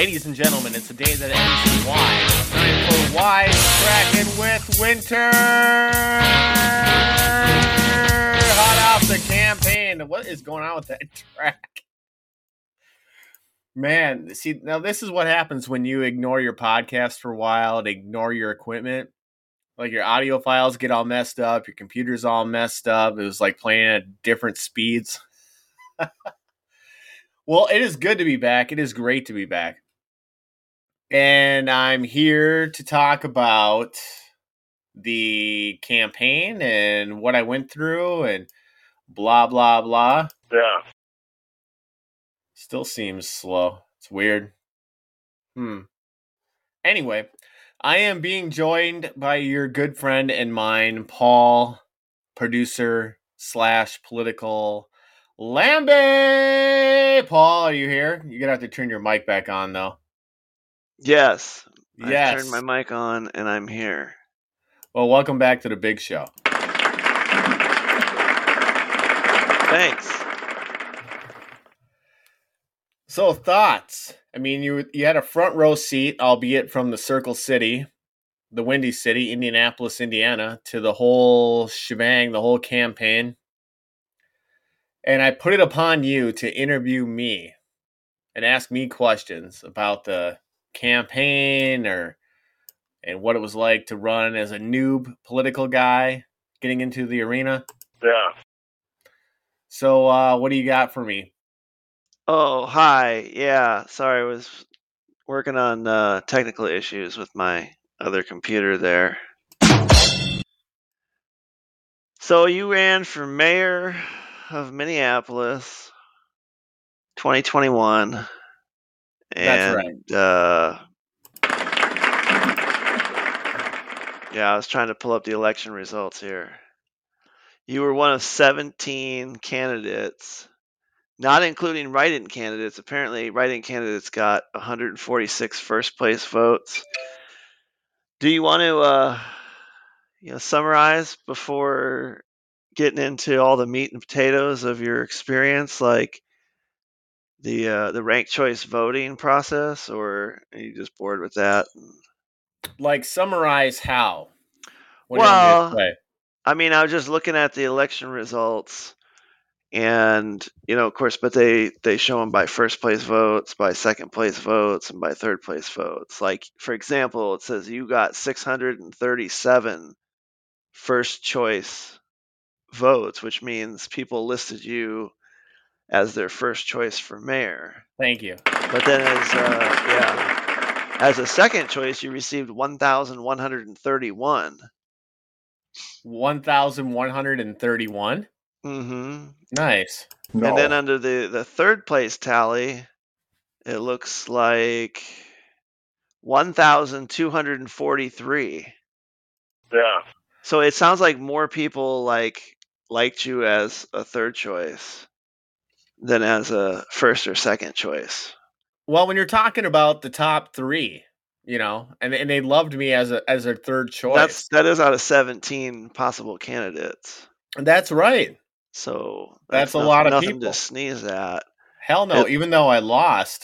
Ladies and gentlemen, it's a day that ends in Y. It's time for Wisecracking with Winter. Hot off the campaign. What is going on with that track? Man, see, now this is what happens when you ignore your podcast for a while and ignore your equipment. Like your audio files get all messed up, your computer's all messed up. It was like playing at different speeds. Well, it is good to be back. It is great to be back. And I'm here to talk about the campaign and what I went through and blah, blah, blah. Yeah. Still seems slow. It's weird. Anyway, I am being joined by your good friend and mine, Paul, producer / political Lambe. Paul, are you here? You're going to have to turn your mic back on, though. Yes. Yes. I turned my mic on and I'm here. Well, welcome back to the big show. Thanks. So, thoughts? I mean, you had a front row seat, albeit from the Circle City, the Windy City, Indianapolis, Indiana, to the whole shebang, the whole campaign. And I put it upon you to interview me and ask me questions about the campaign and what it was like to run as a noob political guy getting into the arena. Yeah. So, what do you got for me? Oh, hi. Yeah. Sorry, I was working on technical issues with my other computer there. So you ran for mayor of Minneapolis 2021. That's right. Yeah, I was trying to pull up the election results here. You were one of 17 candidates, not including write-in candidates. Apparently, write-in candidates got 146 first-place votes. Do you want to summarize before getting into all the meat and potatoes of your experience, like the ranked choice voting process, or are you just bored with that? Like, summarize how? What do you want me to say? I mean, I was just looking at the election results, and of course, but they show them by first place votes, by second place votes, and by third place votes. Like, for example, it says you got 637 first choice votes, which means people listed you as their first choice for mayor. Thank you. But then as a second choice, you received 1,131. 1,131? Mm-hmm. Nice. No. And then under the third place tally, it looks like 1,243. Yeah. So it sounds like more people liked you as a third choice than as a first or second choice. Well, when you're talking about the top three, and they loved me as a third choice. That is out of 17 possible candidates. That's right. So that's a lot of people. Nothing to sneeze at. Hell no, even though I lost.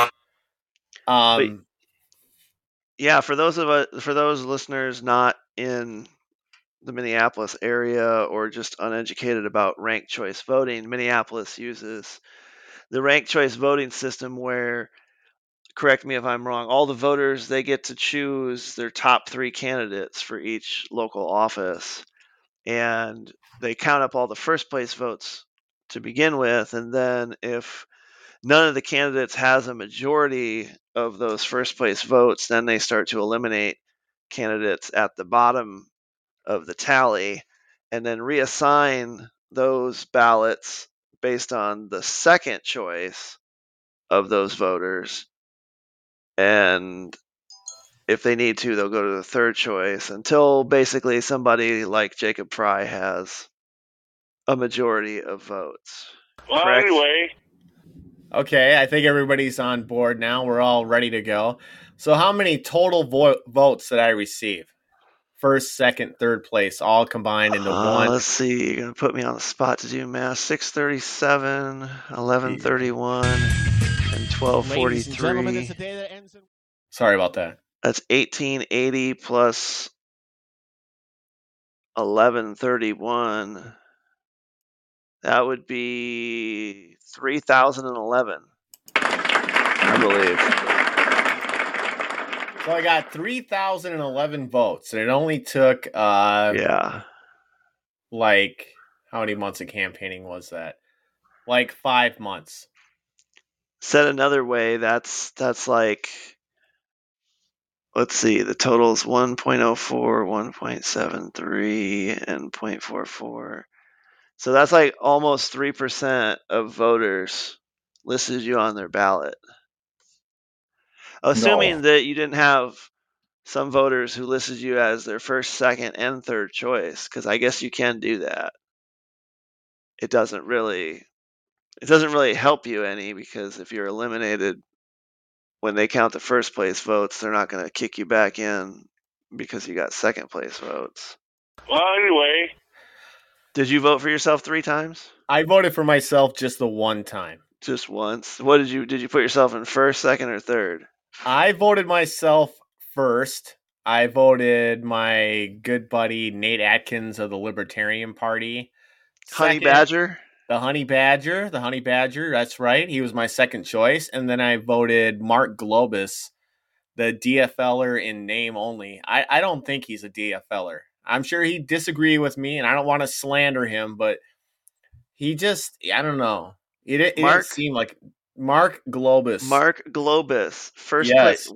Yeah, for those listeners not in the Minneapolis area or just uneducated about ranked choice voting, Minneapolis uses the ranked choice voting system where, correct me if I'm wrong, all the voters, they get to choose their top 3 candidates for each local office. And they count up all the first place votes to begin with. And then if none of the candidates has a majority of those first place votes, then they start to eliminate candidates at the bottom of the tally and then reassign those ballots based on the second choice of those voters. And if they need to, they'll go to the third choice until basically somebody like Jacob Fry has a majority of votes. Well, correct? Anyway. Okay, I think everybody's on board now. We're all ready to go. So how many total votes did I receive? First, second, third place, all combined into one. Let's see. You're going to put me on the spot to do math. 637, 1131, and Ladies and gentlemen, 1243. it's a day that ends in... Sorry about that. That's 1880 plus 1131. That would be 3011, I believe. So I got 3,011 votes, and it only took Yeah. like, how many months of campaigning was that? Like 5 months. Said another way, that's like, let's see, the total is 1.04, 1.73, and 0.44. So that's like almost 3% of voters listed you on their ballot. Assuming that you didn't have some voters who listed you as their first, second, and third choice, because I guess you can do that. It doesn't really help you any, because if you're eliminated when they count the first place votes, they're not going to kick you back in because you got second place votes. Well, anyway. Did you vote for yourself 3 times? I voted for myself just the one time. Just once? What did you put yourself in first, second, or third? I voted myself first. I voted my good buddy Nate Atkins of the Libertarian Party. Honey Badger? The Honey Badger. That's right. He was my second choice. And then I voted Mark Globus, the DFLer in name only. I don't think he's a DFLer. I'm sure he'd disagree with me, and I don't want to slander him, but he just, I don't know. It didn't seem like Mark Globus. Mark Globus, first place,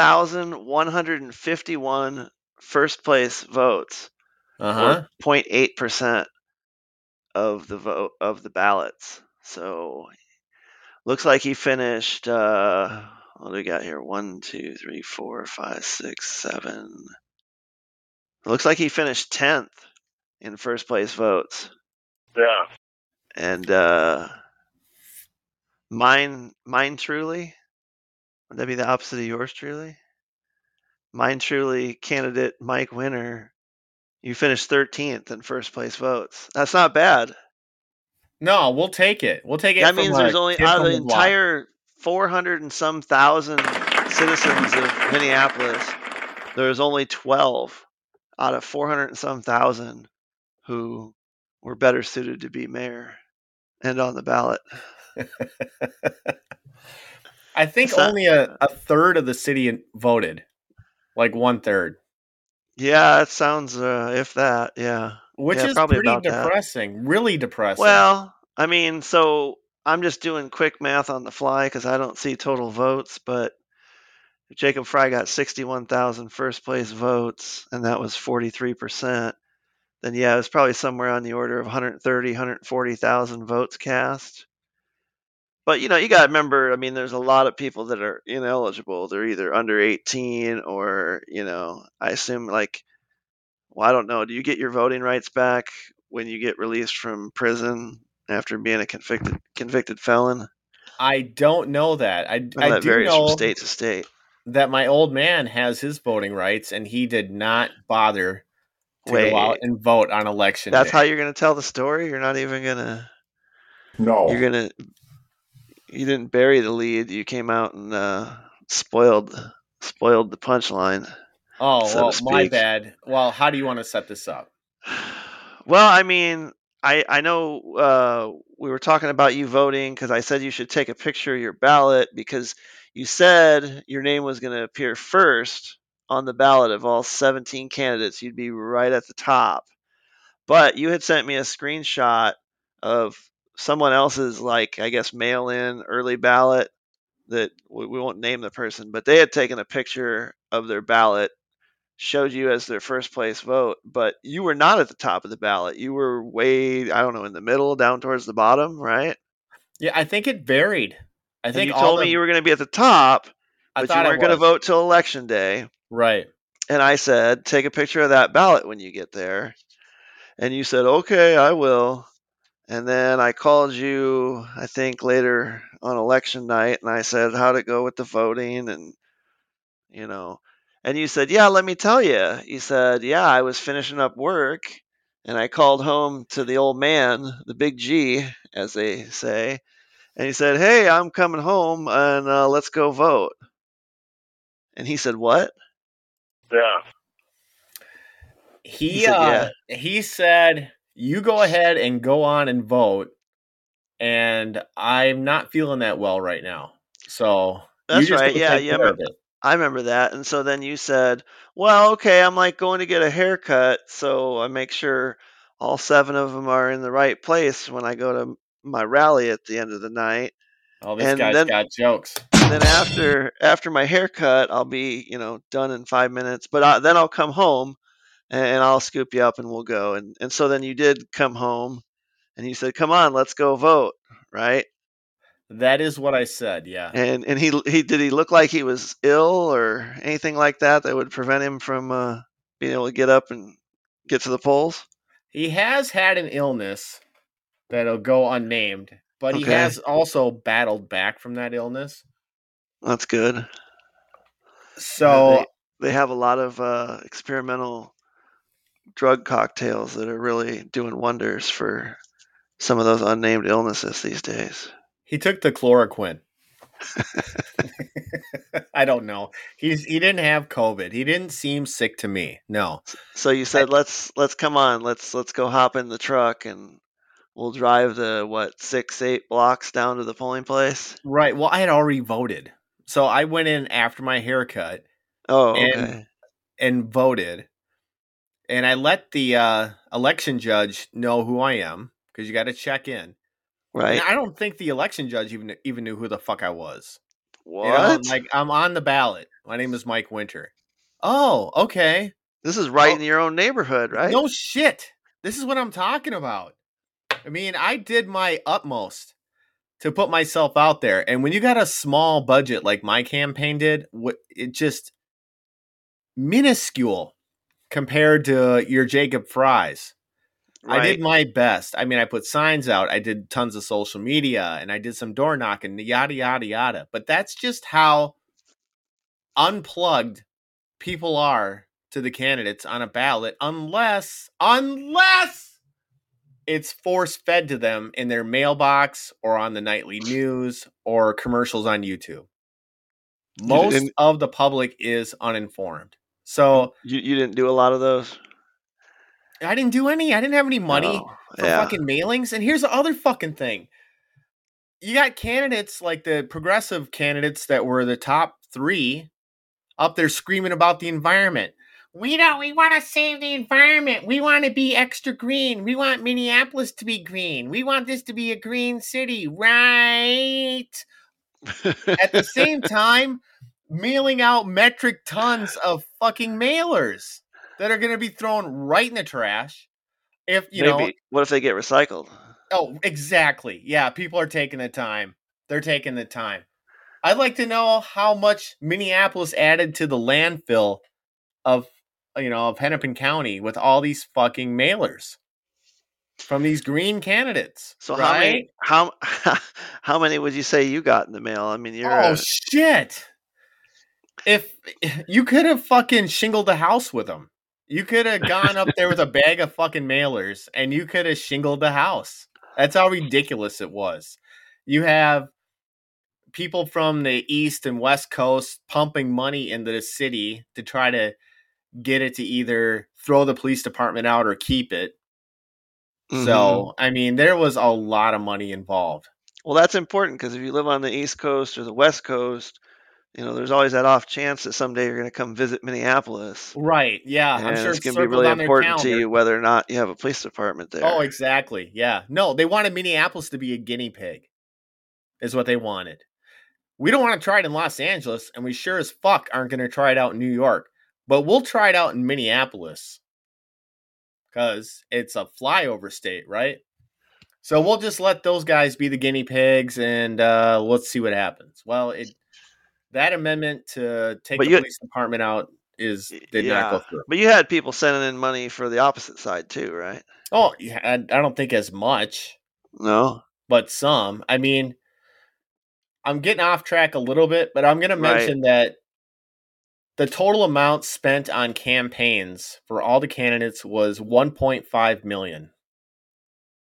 1,151 first place votes, or 0.8% of the vote of the ballots. So looks like he finished. What do we got here? 1, 2, 3, 4, 5, 6, 7. It looks like he finished 10th in first place votes. Yeah. And mine truly, would that be the opposite of yours truly? Mine truly, candidate Mike Winner, you finished 13th in first place votes. That's not bad. No, we'll take it. We'll take it. That means there's only, out of the entire 400 and some thousand citizens of Minneapolis, there's only 12 out of 400 and some thousand who were better suited to be mayor and on the ballot. I think only a third of the city voted, like 1/3. Yeah, it sounds, if that, yeah. Which is pretty depressing, really depressing. Well, I mean, so I'm just doing quick math on the fly because I don't see total votes, but if Jacob Fry got 61,000 first place votes, and that was 43%, then yeah, it was probably somewhere on the order of 130, 140,000 votes cast. But, you got to remember, I mean, there's a lot of people that are ineligible. They're either under 18 or, I assume like, well, I don't know. Do you get your voting rights back when you get released from prison after being a convicted felon? I don't know that. I that do varies know from state to state. That my old man has his voting rights, and he did not bother to go out and vote on election day. That's how you're going to tell the story? You're not even going to... No. You didn't bury the lead. You came out and spoiled the punchline. Oh, well, my bad. Well, how do you want to set this up? Well, I mean, I know we were talking about you voting because I said you should take a picture of your ballot because you said your name was going to appear first on the ballot of all 17 candidates. You'd be right at the top. But you had sent me a screenshot of someone else's, like, I guess, mail-in early ballot that we won't name the person, but they had taken a picture of their ballot, showed you as their first place vote, but you were not at the top of the ballot. You were way, I don't know, in the middle, down towards the bottom, right? Yeah, I think it varied. I think you told me you were going to be at the top, but you weren't going to vote till election day. Right. And I said, take a picture of that ballot when you get there. And you said, okay, I will. And then I called you, I think, later on election night, and I said, how'd it go with the voting? And, and you said, yeah, let me tell you. You said, yeah, I was finishing up work, and I called home to the old man, the big G, as they say, And he said, "Hey, I'm coming home, and let's go vote." And he said, "What?" Yeah. He said, "Yeah." He said, "You go ahead and go on and vote, and I'm not feeling that well right now. So you That's just right. go Yeah, take yeah. care of it." I remember that. And so then you said, "Well, okay, I'm like going to get a haircut, so I make sure all 7 of them are in the right place when I go to my rally at the end of the night." Oh, this And guy's then got jokes. after my haircut, I'll be, done in 5 minutes, but then I'll come home and I'll scoop you up and we'll go. And so then you did come home and you said, "Come on, let's go vote," right? That is what I said. Yeah. And he did he look like he was ill or anything like that that would prevent him from being able to get up and get to the polls? He has had an illness that'll go unnamed, but he Okay, has also battled back from that illness. that's good. So They have a lot of experimental drug cocktails that are really doing wonders for some of those unnamed illnesses these days. he took the chloroquine. I don't know. He didn't have COVID. He didn't seem sick to me. No. So you I, said, let's come on, let's go hop in the truck and we'll drive the what 6 8 blocks down to the polling place. right. Well, I had already voted. So I went in after my haircut Oh, and okay, voted. And I let the election judge know who I am because you got to check in. And right. I don't think the election judge even knew who the fuck I was. You know, What? like I'm on the ballot. My name is Mike Winter. Oh, okay. This is right Oh, in your own neighborhood, right? no shit. This is what I'm talking about. I mean, I did my utmost to put myself out there. And when you got a small budget like my campaign did, it just minuscule compared to your Jacob Fry's. I did Right. my best. I mean, I put signs out, I did tons of social media, and I did some door knocking, yada, yada, yada. But that's just how unplugged people are to the candidates on a ballot, unless it's force fed to them in their mailbox or on the nightly news or commercials on YouTube. You Most didn't. of the public is uninformed. So You didn't do a lot of those. I didn't do any. I didn't have any money Oh, for yeah. fucking mailings. And here's the other fucking thing. You got candidates like the progressive candidates that were the top 3 up there screaming about the environment. We want to save the environment. We want to be extra green. We want Minneapolis to be green. We want this to be a green city, right? At the same time, mailing out metric tons of fucking mailers that are going to be thrown right in the trash. If, Maybe. What if they get recycled? oh, exactly. Yeah, people are taking the time. They're taking the time. I'd like to know how much Minneapolis added to the landfill of of Hennepin County with all these fucking mailers from these green candidates, So right? how many would you say you got in the mail? I mean, Oh shit. If you could have fucking shingled a house with them. You could have gone up there with a bag of fucking mailers and you could have shingled the house. That's how ridiculous it was. You have people from the East and West Coast pumping money into the city to try to get it to either throw the police department out or keep it. Mhm. So, I mean, there was a lot of money involved. Well, that's important because if you live on the East Coast or the West Coast, there's always that off chance that someday you're going to come visit Minneapolis, Right. Yeah. I'm and sure it's it's going to be circled really on their important to calendar. you whether or not you have a police department Oh, there. exactly. Yeah. No, they wanted Minneapolis to be a guinea pig, is what they wanted. We don't want to try it in Los Angeles, and we sure as fuck aren't going to try it out in New York, but we'll try it out in Minneapolis because it's a flyover state, right? So we'll just let those guys be the guinea pigs, and let's see what happens. Well, that amendment to take But the police department out did not go yeah, through. but you had people sending in money for the opposite side too, right? Oh, yeah, I don't think as much, No, but some. I mean, I'm getting off track a little bit, but I'm going to right. mention that the total amount spent on campaigns for all the candidates was $1.5 million.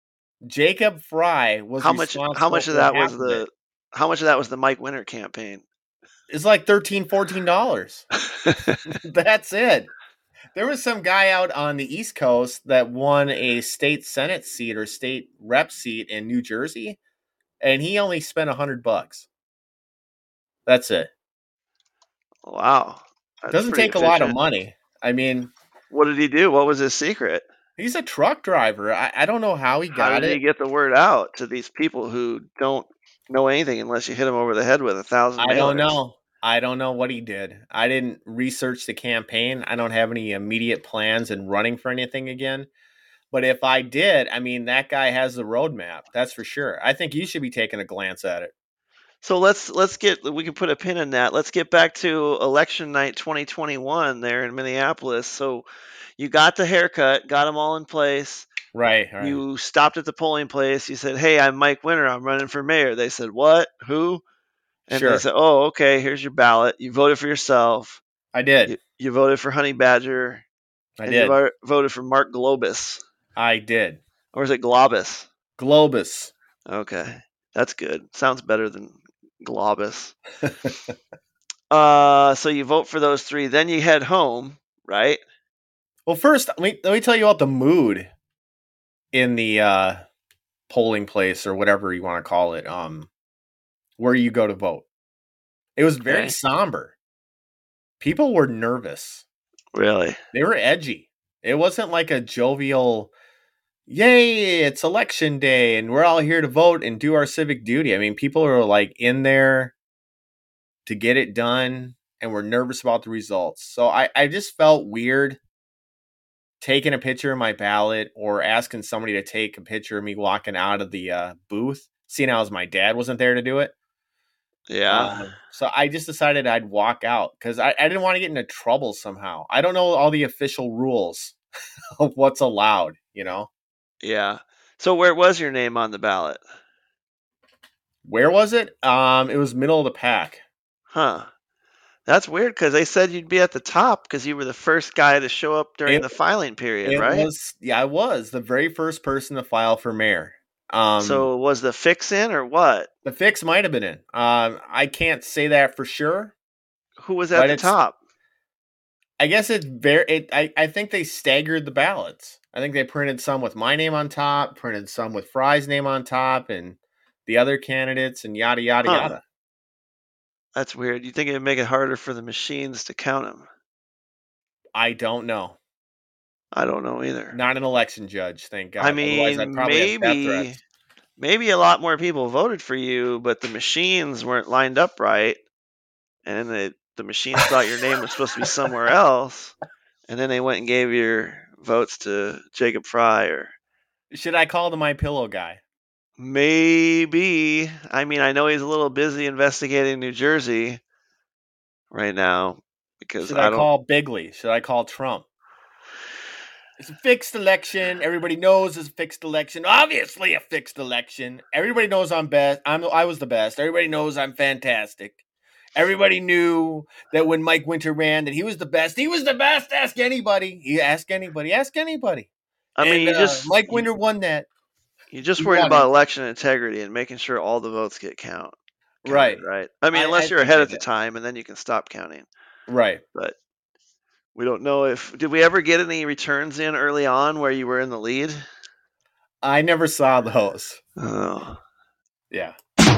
Jacob Fry was How responsible much of for that half was of it. how much of that was the Mike Winter campaign? It's like $13-14. That's it. There was some guy out on the East Coast that won a state Senate seat or state rep seat in New Jersey, and he only spent $100. That's it. Wow. That's Doesn't pretty take a lot of efficient. money. I mean, What did he do? What was his secret? he's a truck driver. I don't know how he How got did he it. get the word out to these people who don't know anything unless you hit them over the head with 1,000 I don't mailers? know. I don't know what he did. I didn't research the campaign. I don't have any immediate plans in running for anything again. But if I did, I mean, that guy has the roadmap. That's for sure. I think you should be taking a glance at it. So we can put a pin in that. Let's get back to election night 2021 there in Minneapolis. So you got the haircut, got them all in place. Right. You stopped at the polling place. You said, "Hey, I'm Mike Winter. I'm running for mayor." They said, "What? Who?" And they Sure. said, "Oh, okay. Here's your ballot. You voted for yourself. I did. You voted for Honey Badger, I and you did. voted for Mark Globus, I did. or is it Globus?" Globus. Okay, that's good. Sounds better than Globus. So you vote for those three, then you head home, right? Well, first, let me tell you about the mood in the polling place or whatever you want to call it, where you go to vote. It was very Okay. somber. People were nervous. Really? They were edgy. It wasn't like a jovial, yay, it's election day and we're all here to vote and do our civic duty. I mean, people are like in there to get it done and were nervous about the results. So I just felt weird taking a picture of my ballot or asking somebody to take a picture of me walking out of the booth, seeing as my dad wasn't there to do it. Yeah. So I just decided I'd walk out because I didn't want to get into trouble somehow. I don't know all the official rules of what's allowed, you know? Yeah. So where was your name on the ballot? Where was it? It was middle of the pack. Huh. That's weird because they said you'd be at the top because you were the first guy to show up during It, the filing period, it right? was, yeah, I was the very first person to file for mayor. So was the fix in or what? The fix might have been in. I can't say that for sure, Who was at but the top? I guess it's very. I think they staggered the ballots. I think they printed some with my name on top, printed some with Fry's name on top, and the other candidates, and yada yada Huh. yada. That's weird. You think it'd make it harder for the machines to count them? I don't know. I don't know either. Not an election judge, thank God. I Otherwise, I'd mean, probably have death threats. maybe a lot more people voted for you, but the machines weren't lined up right, and then the machines thought your name was supposed to be somewhere else, and then they went and gave your votes to Jacob Fry or Should I call the My Pillow guy? maybe. I mean, I know he's a little busy investigating New Jersey right now because Should I I don't. call Bigley? Should I call Trump? It's a fixed election. Everybody knows it's a fixed election. Obviously, a fixed election. Everybody knows I'm best. I was the best. Everybody knows I'm fantastic. Everybody knew that when Mike Winter ran, that he was the best. He was the best. Ask anybody. Ask anybody. Ask anybody. I mean, And Mike Winter won that. you just He worried won about it. election integrity and making sure all the votes get counted, Right. right? I mean, I unless you're think ahead they at the did. time, and then you can stop counting. Right. But we don't know if did we ever get any returns in early on where you were in the lead? I never saw those. Oh. Yeah.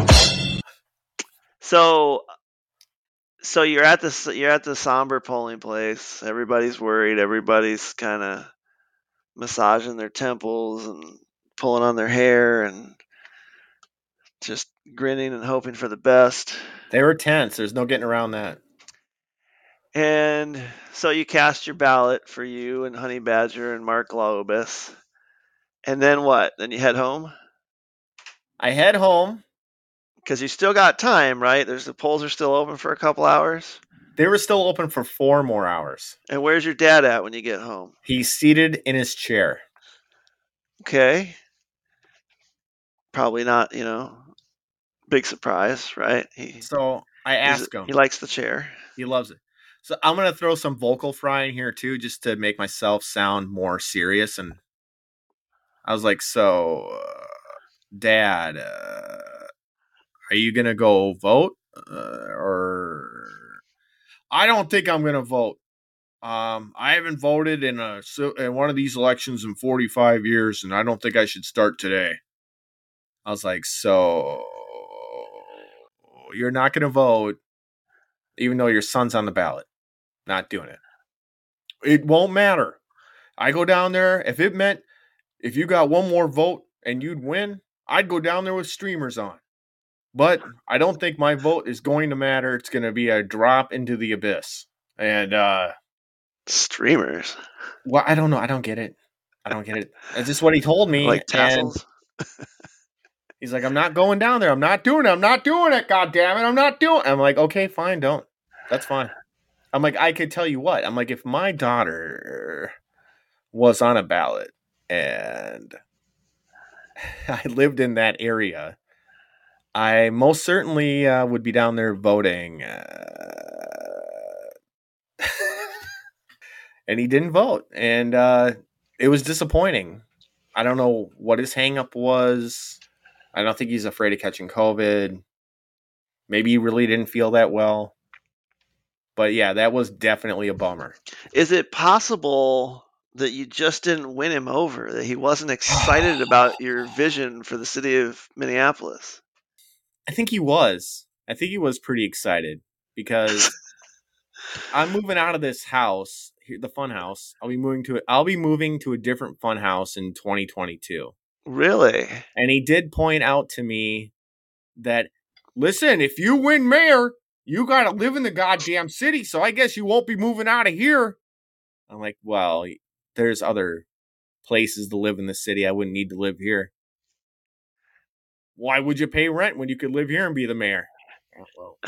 So you're at the somber polling place. Everybody's worried. Everybody's kind of massaging their temples and pulling on their hair and just grinning and hoping for the best. They were tense. There's no getting around that. And so you cast your ballot for you and Honey Badger and Mark Globus. And then what? Then you head home? I head home. Because you still got time, right? The polls are still open for a couple hours. They were still open for 4 more hours. And where's your dad at when you get home? He's seated in his chair. Okay. Probably not, big surprise, right? So I ask him. He likes the chair. He loves it. So I'm going to throw some vocal fry in here too, just to make myself sound more serious. And I was like, so Dad, are you going to go vote? Or I don't think I'm going to vote. I haven't voted in one of these elections in 45 years, and I don't think I should start today. I was like, so you're not going to vote, even though your son's on the ballot. Not doing it. It won't matter. I go down there. If it meant if you got one more vote and you'd win, I'd go down there with streamers on. But I don't think my vote is going to matter. It's going to be a drop into the abyss. And streamers. Well, I don't know. I don't get it. That's just what he told me. Like tassels. He's like, I'm not going down there. I'm not doing it. God damn it. I'm not doing it. I'm like, okay, fine. Don't. That's fine. I'm like, I could tell you what. I'm like, if my daughter was on a ballot and I lived in that area, I most certainly would be down there voting. And he didn't vote. And it was disappointing. I don't know what his hang-up was. I don't think he's afraid of catching COVID. Maybe he really didn't feel that well. But yeah, that was definitely a bummer. Is it possible that you just didn't win him over, that he wasn't excited about your vision for the city of Minneapolis? I think he was. I think he was pretty excited because I'm moving out of this house, the fun house. I'll be moving to a different fun house in 2022. Really? And he did point out to me that, listen, if you win mayor, you got to live in the goddamn city, so I guess you won't be moving out of here. I'm like, well, there's other places to live in the city. I wouldn't need to live here. Why would you pay rent when you could live here and be the mayor? Well.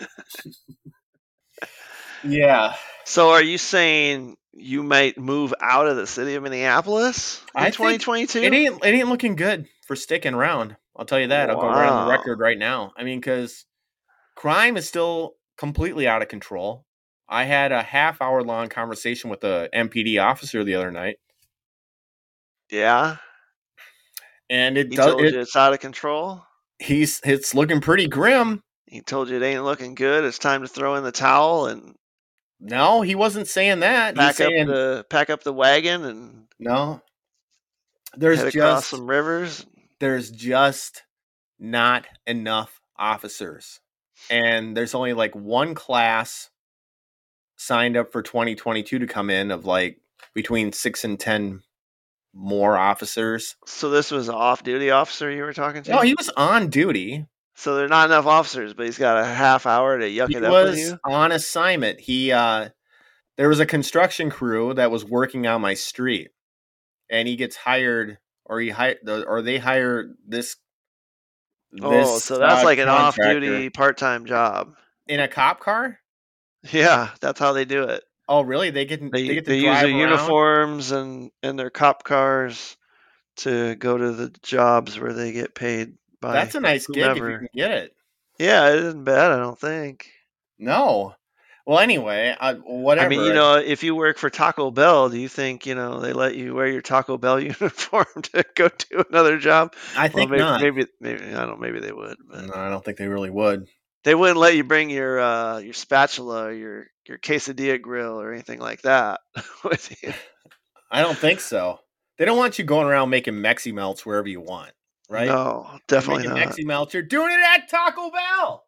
Yeah. So are you saying you might move out of the city of Minneapolis in 2022? It ain't looking good for sticking around. I'll tell you that. Wow. I'll go right on the record right now. I mean, because crime is still completely out of control. I had a half-hour-long conversation with a MPD officer the other night. Yeah? And he told you it's out of control? It's looking pretty grim. He told you it ain't looking good. It's time to throw in the towel and... No, he wasn't saying that. Pack up the wagon and... No. Head across some rivers. There's just not enough officers. And there's only like one class signed up for 2022 to come in of like between 6 and 10 more officers. So this was an off-duty officer you were talking to? No, he was on duty. So there are not enough officers, but he's got a half hour to yuck it up with you? He was on assignment. There was a construction crew that was working on my street, and he gets hired, or they hire this. So that's like an off-duty part-time job in a cop car. Yeah, that's how they do it. Oh, really? They use their uniforms and their cop cars to go to the jobs where they get paid by. That's a nice gig if you can get it. Yeah, it isn't bad, I don't think. No. Well, anyway, whatever. I mean, if you work for Taco Bell, do you think, they let you wear your Taco Bell uniform to go do another job? I think not. Maybe I don't know. Maybe they would. But no, I don't think they really would. They wouldn't let you bring your spatula, or your quesadilla grill, or anything like that with you. I don't think so. They don't want you going around making Mexi Melts wherever you want, right? No, definitely not. Mexi Melts, you're doing it at Taco Bell.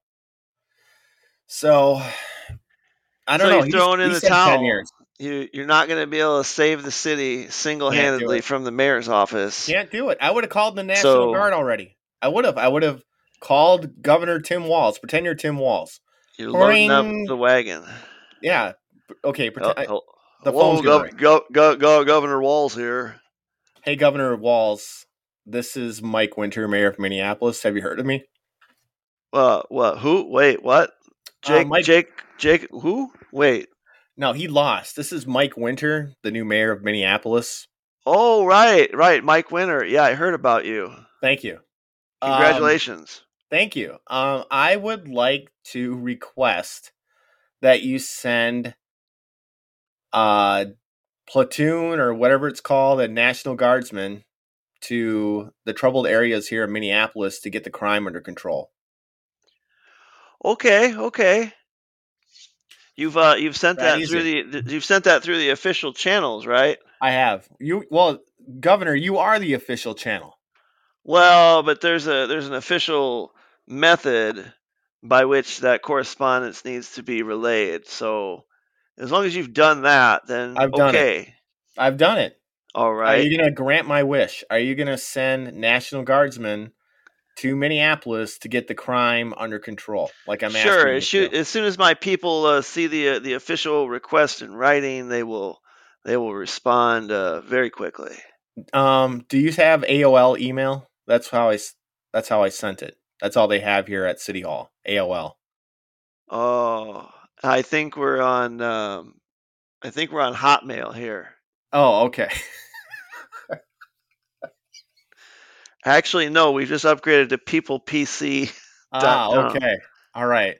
So I don't know. He's throwing in the towel. 10 years. You're not going to be able to save the city single-handedly from the mayor's office. Can't do it. I would have called the National Guard already. I would have called Governor Tim Walz. Pretend you're Tim Walz. You're loading up the wagon. Yeah. Okay. The phone's Governor Walz here. Hey, Governor Walz. This is Mike Winter, Mayor of Minneapolis. Have you heard of me? What? Who? Wait, what? Jake, who? Wait. No, he lost. This is Mike Winter, the new mayor of Minneapolis. Oh, right. Mike Winter. Yeah, I heard about you. Thank you. Congratulations. Thank you. I would like to request that you send platoon or whatever it's called, a National Guardsman, to the troubled areas here in Minneapolis to get the crime under control. Okay. You've sent That that through easy. the official channels, right? I have. Well, Governor, you are the official channel. Well, but there's an official method by which that correspondence needs to be relayed. So as long as you've done that, then I've done it. okay. I've done it. All Are right. you going to grant my wish? Are you going to send National Guardsmen to Minneapolis to get the crime under control? Like I'm Sure. asking you to. As soon as my people see the official request in writing, they will respond very quickly. Do you have AOL email? That's how I sent it. That's all they have here at City Hall. AOL. Oh, I think we're on Hotmail here. Oh, okay. Actually, no, we've just upgraded to peoplepc.com. Okay. All right.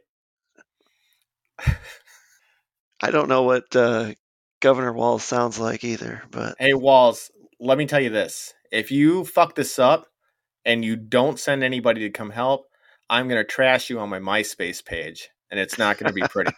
I don't know what Governor Walz sounds like either, but Hey, Walls, let me tell you this. If you fuck this up and you don't send anybody to come help, I'm going to trash you on my MySpace page, and it's not going to be pretty.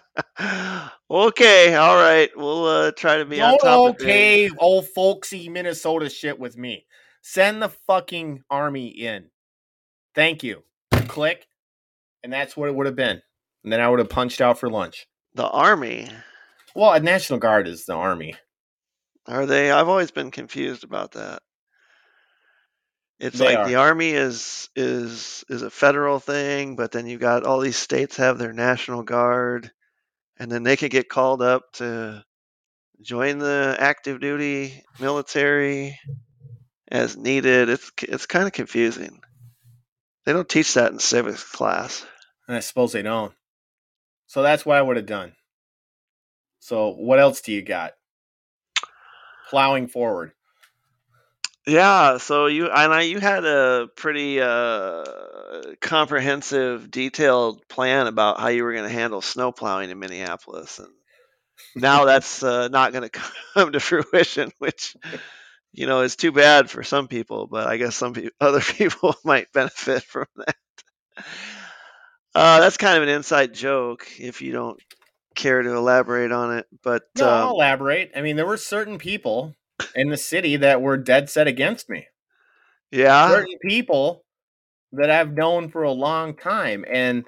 Okay, all right. We'll try to be on top of things. Old folksy Minnesota shit with me. Send the fucking army in. Thank you. Click. And that's what it would have been. And then I would have punched out for lunch. The Army? Well, a National Guard is the Army. Are they? I've always been confused about that. It's They like are. the Army is a federal thing, but then you got all these states have their National Guard, and then they could get called up to join the active duty military as needed. It's kind of confusing. They don't teach that in civics class. And I suppose they don't. So that's what I would have done. So what else do you got? Plowing forward. Yeah, so you had a pretty comprehensive, detailed plan about how you were going to handle snow plowing in Minneapolis, and now that's not going to come to fruition, which is too bad for some people, but I guess other people might benefit from that. That's kind of an inside joke if you don't care to elaborate on it, but No, I'll elaborate. I mean, there were certain people in the city that were dead set against me. yeah, Certain people that I've known for a long time, and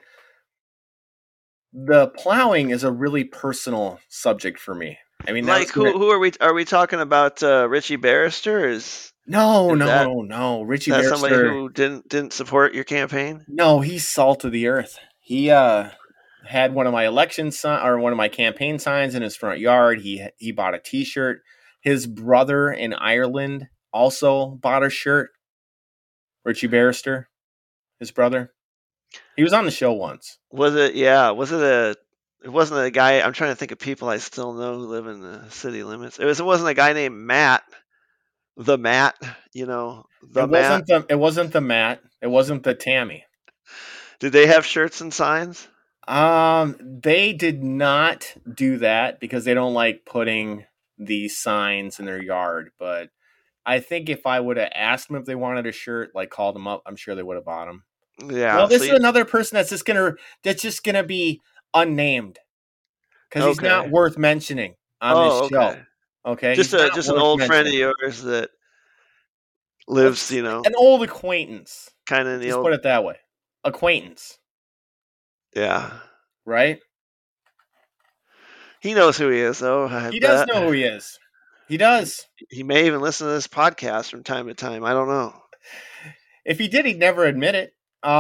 the plowing is a really personal subject for me. I mean, like who are we talking about? Richie Barrister No. is Richie that somebody Barrister. who didn't support your campaign? No, he's salt of the earth. He had one of my one of my campaign signs in his front yard. He bought a T-shirt. His brother in Ireland also bought a shirt. Richie Barrister, his brother. He was on the show once. Was it? Yeah. It wasn't a guy. I'm trying to think of people I still know who live in the city limits. It wasn't a guy named Matt. The Matt. Matt. It wasn't the Matt. It wasn't the Tammy. Did they have shirts and signs? They did not do that because they don't like putting these signs in their yard. But I think if I would have asked them if they wanted a shirt, like called them up, I'm sure they would have bought them. Yeah. Well, this is another person that's just gonna be unnamed because he's not worth mentioning on this show. Okay, just an old friend of yours that lives, an old acquaintance, kind of in the just old. Put it that way, acquaintance. Yeah. Right. He knows who he is, though. He does know who he is. He does. He may even listen to this podcast from time to time. I don't know. If he did, he'd never admit it.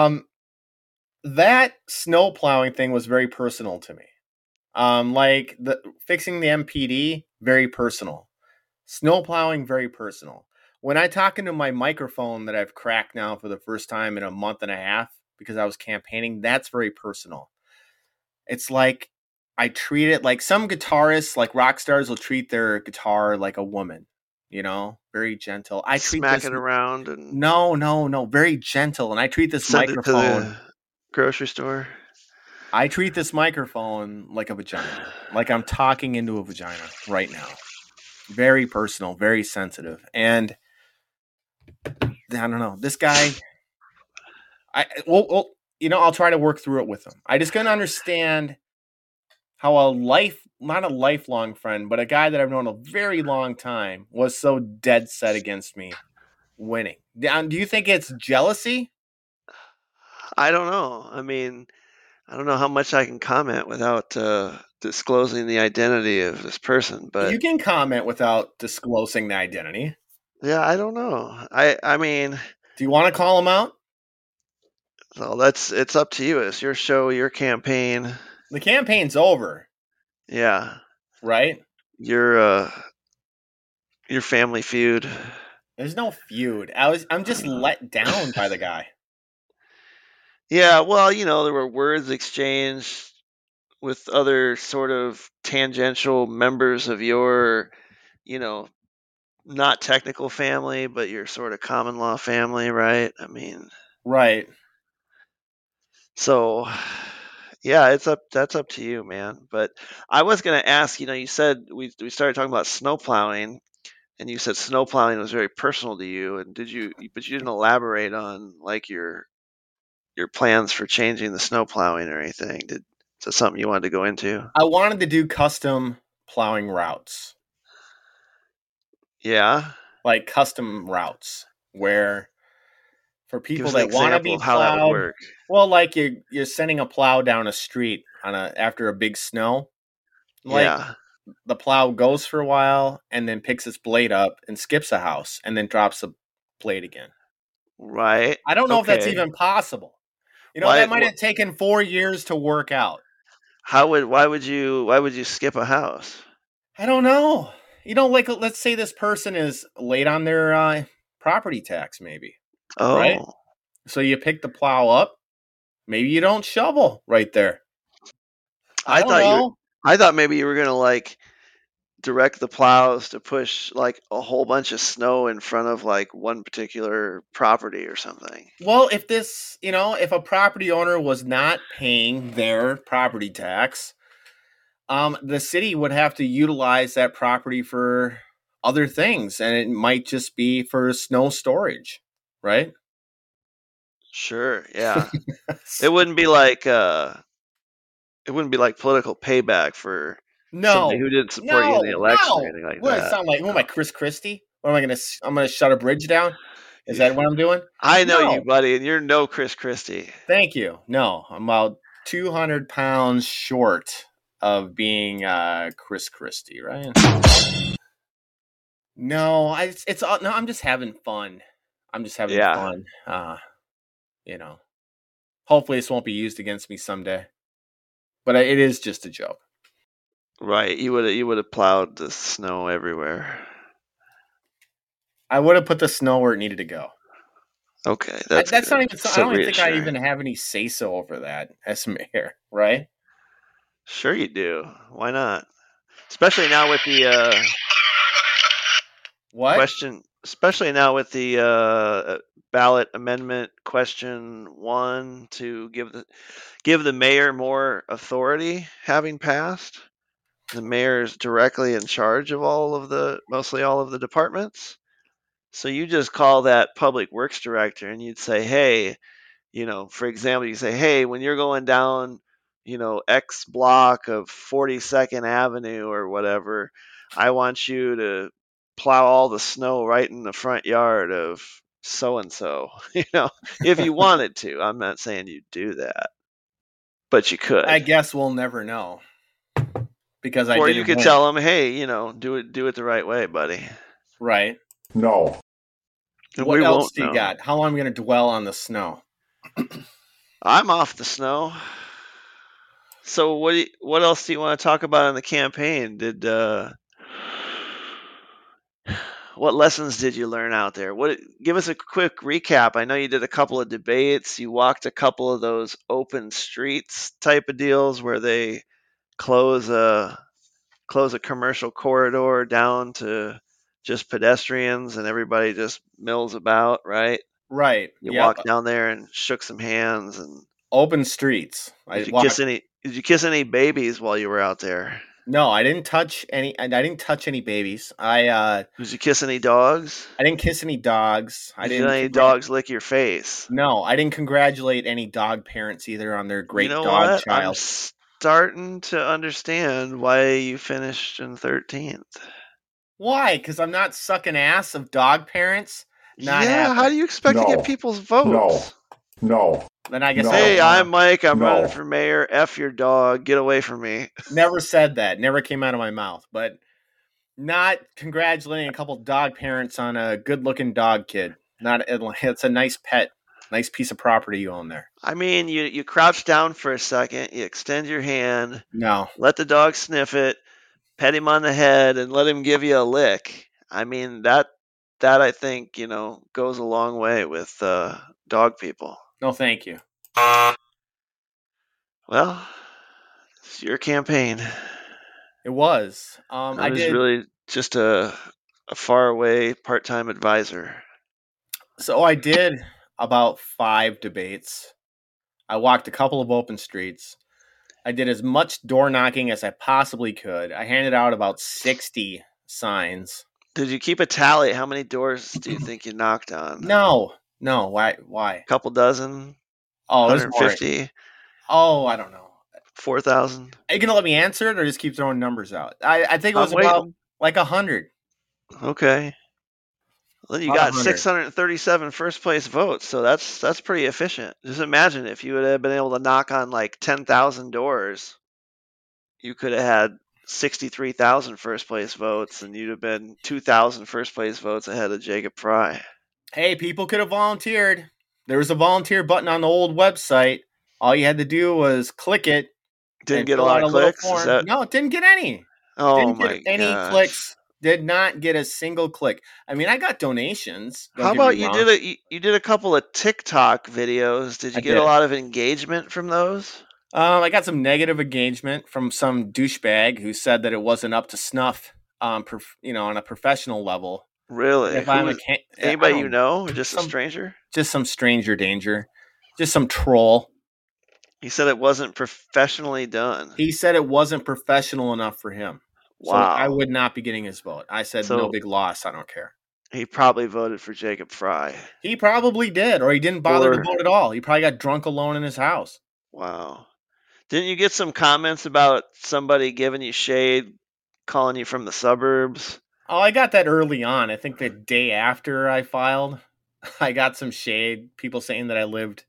That snow plowing thing was very personal to me. Like fixing the MPD, very personal. Snow plowing, very personal. When I talk into my microphone that I've cracked now for the first time in a month and a half because I was campaigning, that's very personal. It's like I treat it like some guitarists, like rock stars, will treat their guitar like a woman. Very gentle. I treat smack it around and no, very gentle. And I treat this microphone it to the grocery store. I treat this microphone like a vagina, like I'm talking into a vagina right now. Very personal, very sensitive. And don't know. This guy, well, I'll try to work through it with him. I just couldn't understand how not a lifelong friend, but a guy that I've known a very long time was so dead set against me winning. Do you think it's jealousy? I don't know. I mean, I don't know how much I can comment without disclosing the identity of this person, but You can comment without disclosing the identity. yeah, I don't know. I mean, Do you want to call him out? so it's up to you. It's your show, your campaign. The campaign's over, Yeah, right? your Family Feud. There's no feud. I'm just let down by the guy. Yeah, well, there were words exchanged with other sort of tangential members of your, not technical family, but your sort of common law family, right? I mean, Right. so yeah, that's up to you, man. But I was going to ask, you said we started talking about snow plowing, and you said snow plowing was very personal to you, and but you didn't elaborate on like your plans for changing the snow plowing or anything. Is that something you wanted to go into? I wanted to do custom plowing routes. Yeah. Like custom routes where for Give people us an that want to example be of how that would plowed, work. well, like you're sending a plow down a street after a big snow. Like Yeah. the plow goes for a while and then picks its blade up and skips a house and then drops the blade again. Right. I don't know if that's Okay. even possible. Why- That might have taken 4 years to work out. Why would you skip a house? I don't know. Like let's say this person is late on their property tax, maybe. Oh. Right? So you pick the plow up. Maybe you don't shovel right there. I thought maybe you were gonna like direct the plows to push like a whole bunch of snow in front of like one particular property or something. Well, if a property owner was not paying their property tax, the city would have to utilize that property for other things, and it might just be for snow storage, right? Sure, yeah. It wouldn't be like political payback for somebody who didn't support you in the election or anything like What that. does it sound like? Who am I, Chris Christie? What am I gonna? I'm gonna shut a bridge down. Is that what I'm doing? I know No. you, buddy, and you're no Chris Christie. Thank you. No, I'm about 200 pounds short of being Chris Christie, right? No, I'm just having fun. I'm just having fun. Hopefully this won't be used against me someday. But it is just a joke. Right. You would have plowed the snow everywhere. I would have put the snow where it needed to go. Okay, that's not even. I don't think I even have any say so over that as mayor, right? Sure, you do. Why not? Especially now with the question. Especially now with the ballot amendment question 1 to give the mayor more authority, having passed. The mayor is directly in charge of mostly all of the departments. So you just call that public works director and you'd say, hey, for example, you say, hey, when you're going down, X block of 42nd Avenue or whatever, I want you to plow all the snow right in the front yard of so-and-so, if you wanted to. I'm not saying you do that, but you could. I guess we'll never know. Because or you could tell them, hey, do it the right way, buddy. Right. No. What else do you got? How long am I going to dwell on the snow? I'm off the snow. So what else do you want to talk about in the campaign? What lessons did you learn out there? Give us a quick recap. I know you did a couple of debates. You walked a couple of those open streets type of deals where they close a commercial corridor down to just pedestrians and everybody just mills about, right? Right. You walked down there and shook some hands and open streets. Did you kiss any babies while you were out there? No, I didn't touch any. I didn't touch any babies. I Did you kiss any dogs? didn't kiss any dogs. I Did you let didn't. any dogs lick your face? No, I didn't congratulate any dog parents either on their You great know dog what? I'm child. starting to understand why you finished in 13th. Why? Because I'm not sucking ass of dog parents. Not Yeah, how happening. do you expect to No. get people's votes? No. Then I guess No. I Hey, don't I'm know. Mike. I'm No. running for mayor. F your dog. Get away from me. Never said that. Never came out of my mouth. But not congratulating a couple dog parents on a good-looking dog kid. Not. It's a nice pet, nice piece of property you own there. I mean, you crouch down for a second, you extend your hand, No. let the dog sniff it, pet him on the head, and let him give you a lick. I mean, that I think, goes a long way with dog people. No, thank you. Well, it's your campaign. It was. I I was did. really just a faraway part-time advisor. So I did about 5 debates. I walked a couple of open streets. I did as much door knocking as I possibly could. I handed out about 60 signs. Did you keep a tally? How many doors do you think you knocked on? No. Why? A couple dozen? Oh, it was more. 150? Oh, I don't know. 4,000? Are you gonna let me answer it, or just keep throwing numbers out? I think it was I'm about waiting. like 100. Okay. Well, you About got 100. 637 first place votes, so that's pretty efficient. Just imagine if you would have been able to knock on like 10,000 doors, you could have had 63,000 first place votes, and you'd have been 2,000 first place votes ahead of Jacob Fry. Hey, people could have volunteered. There was a volunteer button on the old website. All you had to do was click it. Didn't and get a fill lot out of little clicks. Is form. that? No, it didn't get any. Oh Didn't my get any gosh. clicks. Did not get a single click. I mean, I got donations. Don't How get me about you wrong. did you did a couple of TikTok videos? Did you I get did. a lot of engagement from those? I got some negative engagement from some douchebag who said that it wasn't up to snuff, on a professional level. Really? If I'm Who a is, I anybody you don't know, or just a some stranger? just some stranger danger, just some troll. He said it wasn't professionally done. He said it wasn't professional enough for him. So I Wow. would not be getting his vote. I said no So big loss. I don't care. he probably voted for Jacob Fry. He probably did, or he didn't bother to Or vote at all. He probably got drunk alone in his house. wow. Didn't you get some comments about somebody giving you shade, calling you from the suburbs? Oh, I got that early on. I think the day after I filed, I got some shade. People saying that I lived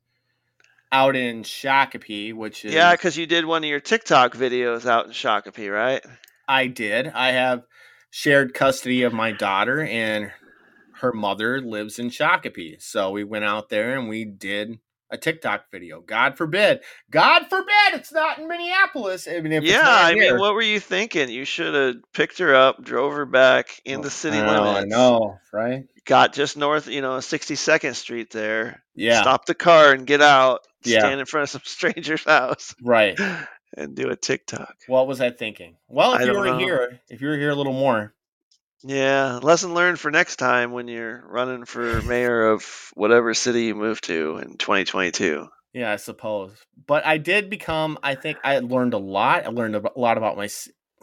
out in Shakopee, which is Yeah, because you did one of your TikTok videos out in Shakopee, right? I did. I have shared custody of my daughter, and her mother lives in Shakopee. So we went out there and we did a TikTok video. God forbid it's not in Minneapolis. I mean, if it's not I here. mean, what were you thinking? You should have picked her up, drove her back in the city limits. I know, right? Got just north, 62nd Street there. Yeah. Stop the car and get out. Yeah. Stand in front of some stranger's house. Right. And do a TikTok. What was I thinking? Well, I if you don't were know. here a little more. Yeah, lesson learned for next time when you're running for mayor of whatever city you move to in 2022. Yeah, I suppose. But I did become, I think I learned a lot. I learned a lot about my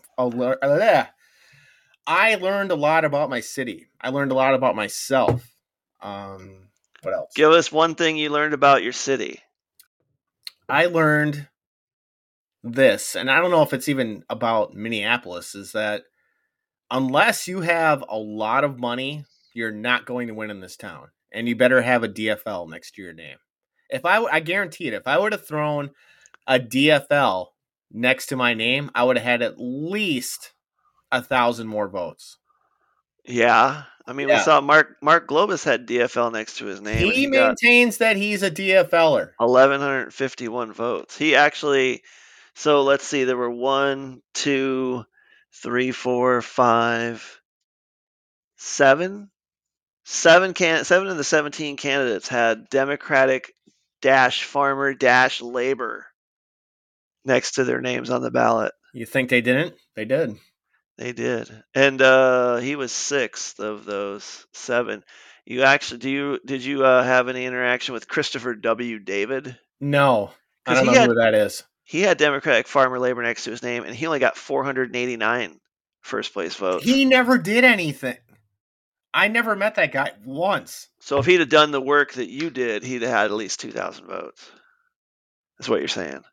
I learned a lot about my city. I learned a lot about myself. What else? Give us one thing you learned about your city. I learned this, and I don't know if it's even about Minneapolis, is that unless you have a lot of money, you're not going to win in this town. And you better have a DFL next to your name. I guarantee it, if I would have thrown a DFL next to my name, I would have had at least 1,000 more votes. Yeah. I mean, we saw Mark Globus had DFL next to his name. He maintains that he's a DFLer. 1,151 votes. He actually, so let's see, there were 1, 2, 3, 4, 5, 7. 7 of the 17 candidates had Democratic Farmer Labor next to their names on the ballot. You think they didn't? They did. They did. And he was 6th of those 7. You actually did you have any interaction with Christopher W. David? No. I don't know who that is. he had Democratic Farmer Labor next to his name, and he only got 489 first place votes. He never did anything. I never met that guy once. So if he'd have done the work that you did, he'd have had at least 2,000 votes. That's what you're saying.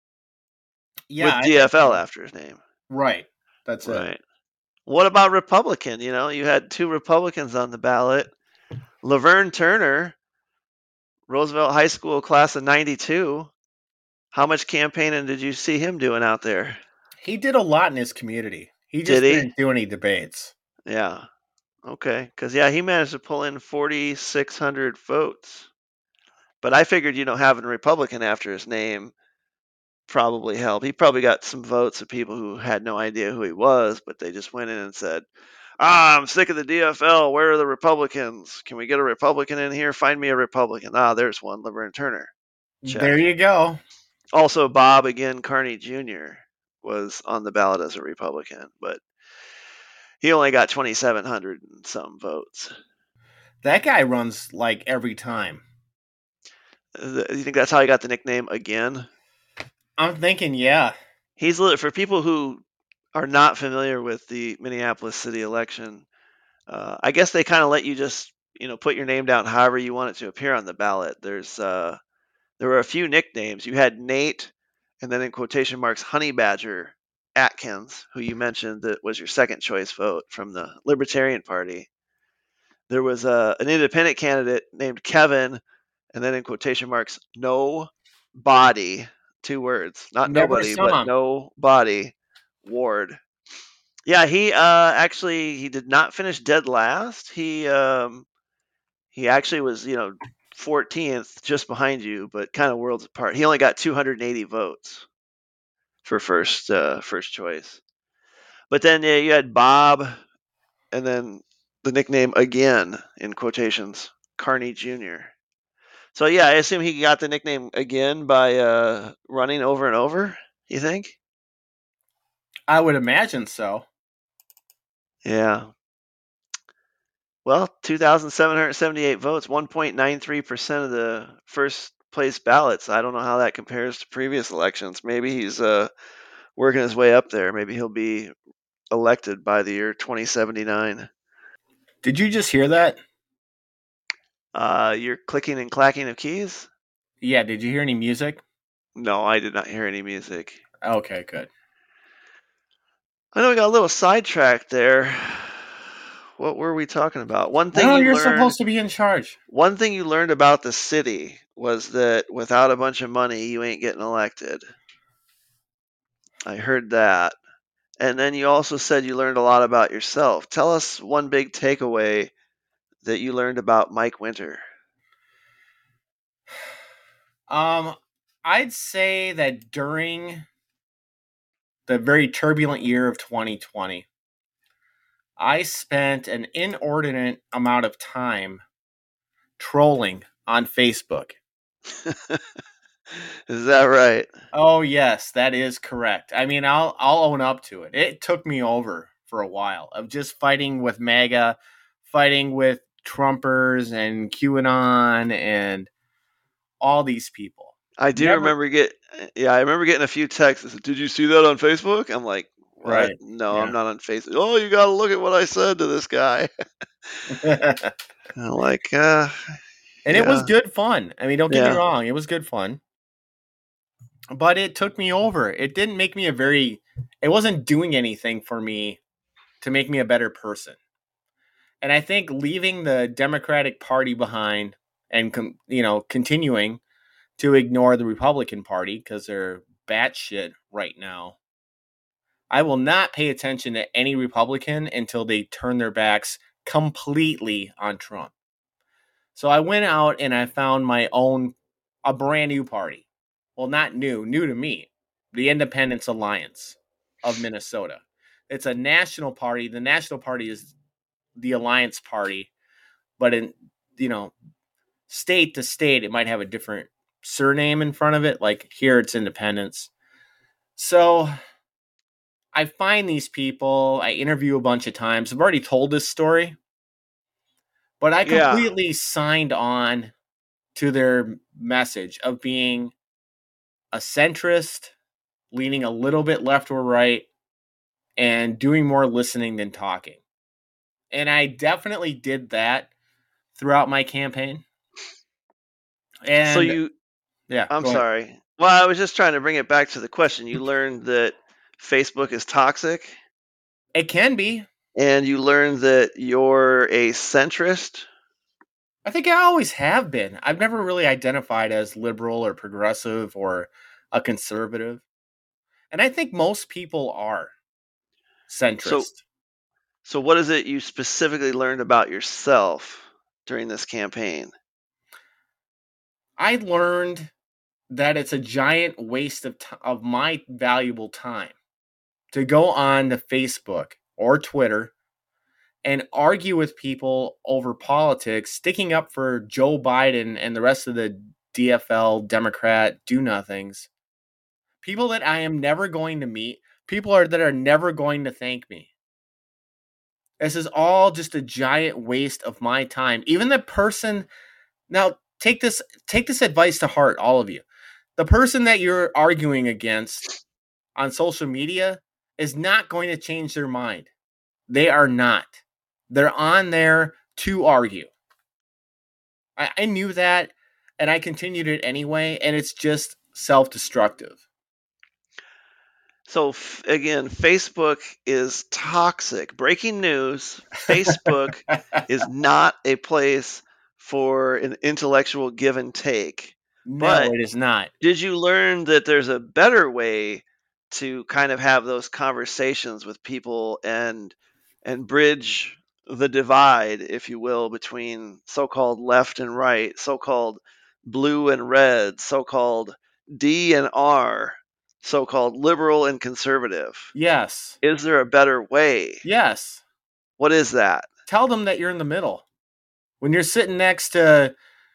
Yeah, with I think DFL so. after his name. Right. That's it. Right. What about Republican? You know, you had 2 Republicans on the ballot. Laverne Turner, Roosevelt High School class of 92. How much campaigning did you see him doing out there? He did a lot in his community. He just Did he? didn't do any debates. Yeah. Okay. Because, yeah, he managed to pull in 4,600 votes. But I figured, having a Republican after his name probably helped. He probably got some votes of people who had no idea who he was, but they just went in and said, I'm sick of the DFL. Where are the Republicans? Can we get a Republican in here? Find me a Republican. There's one, Laverne Turner. Check. There you go. Also, Bob, again, Carney Jr. was on the ballot as a Republican, but he only got 2,700 and some votes. That guy runs like every time. You think that's how he got the nickname again? I'm thinking, yeah. He's for people who are not familiar with the Minneapolis city election. I guess they kind of let you just put your name down however you want it to appear on the ballot. There were a few nicknames. You had Nate, and then in quotation marks, Honey Badger Atkins, who you mentioned that was your second choice vote from the Libertarian Party. There was an independent candidate named Kevin, and then in quotation marks, no body, 2 words, not Never nobody, saw but him. no body, Ward. Yeah, he did not finish dead last. He actually was 14th, just behind you, but kind of worlds apart. He only got 280 votes for first choice. But then you had Bob, and then the nickname again in quotations, Carney Jr. So yeah, I assume he got the nickname again by running over and over. You think? I would imagine so. Yeah. Well, 2,778 votes, 1.93% of the first place ballots. I don't know how that compares to previous elections. Maybe he's working his way up there. Maybe he'll be elected by the year 2079. Did you just hear that? You're clicking and clacking of keys? Yeah, did you hear any music? No, I did not hear any music. Okay, good. I know we got a little sidetracked there. What were we talking about? One thing you're supposed to be in charge. One thing you learned about the city was that without a bunch of money, you ain't getting elected. I heard that. And then you also said you learned a lot about yourself. Tell us one big takeaway that you learned about Mike Winter. I'd say that during the very turbulent year of 2020, I spent an inordinate amount of time trolling on Facebook. Is that right? Oh yes, that is correct. I mean, I'll own up to it. It took me over for a while of just fighting with MAGA, fighting with Trumpers and QAnon and all these people. I remember getting a few texts that said, "Did you see that on Facebook?" I'm like, "What? Right. No, Yeah. I'm not on Facebook." "Oh, you got to look at what I said to this guy." And I'm like, it was good fun. I mean, don't get me Yeah. wrong, it was good fun. But it took me over. It didn't make me it wasn't doing anything for me to make me a better person. And I think leaving the Democratic Party behind and continuing to ignore the Republican Party because they're batshit right now. I will not pay attention to any Republican until they turn their backs completely on Trump. So I went out and I found a brand new party. Well, not new to me, the Independence Alliance of Minnesota. It's a national party. The national party is the Alliance Party, but in state to state, it might have a different surname in front of it. Like here, it's Independence. So I find these people. I interview a bunch of times. I've already told this story, but I completely signed on to their message of being a centrist, leaning a little bit left or right, and doing more listening than talking. And I definitely did that throughout my campaign. And I'm sorry. Well, I was just trying to bring it back to the question. You learned that Facebook is toxic? It can be. And you learned that you're a centrist? I think I always have been. I've never really identified as liberal or progressive or a conservative. And I think most people are centrist. So what is it you specifically learned about yourself during this campaign? I learned that it's a giant waste of my valuable time to go on to Facebook or Twitter and argue with people over politics, sticking up for Joe Biden and the rest of the DFL Democrat do-nothings. People that I am never going to meet, people that are never going to thank me. This is all just a giant waste of my time. Even the person, now take this advice to heart, all of you. The person that you're arguing against on social media is not going to change their mind. They are not. They're on there to argue. I knew that, and I continued it anyway, and it's just self-destructive. So, again, Facebook is toxic. Breaking news, Facebook is not a place for an intellectual give and take. No, it is not. Did you learn that there's a better way to kind of have those conversations with people and bridge the divide, if you will, between so-called left and right, so-called blue and red, so-called D and R, so-called liberal and conservative? Yes. Is there a better way? Yes. What is that? Tell them that you're in the middle. When you're sitting next to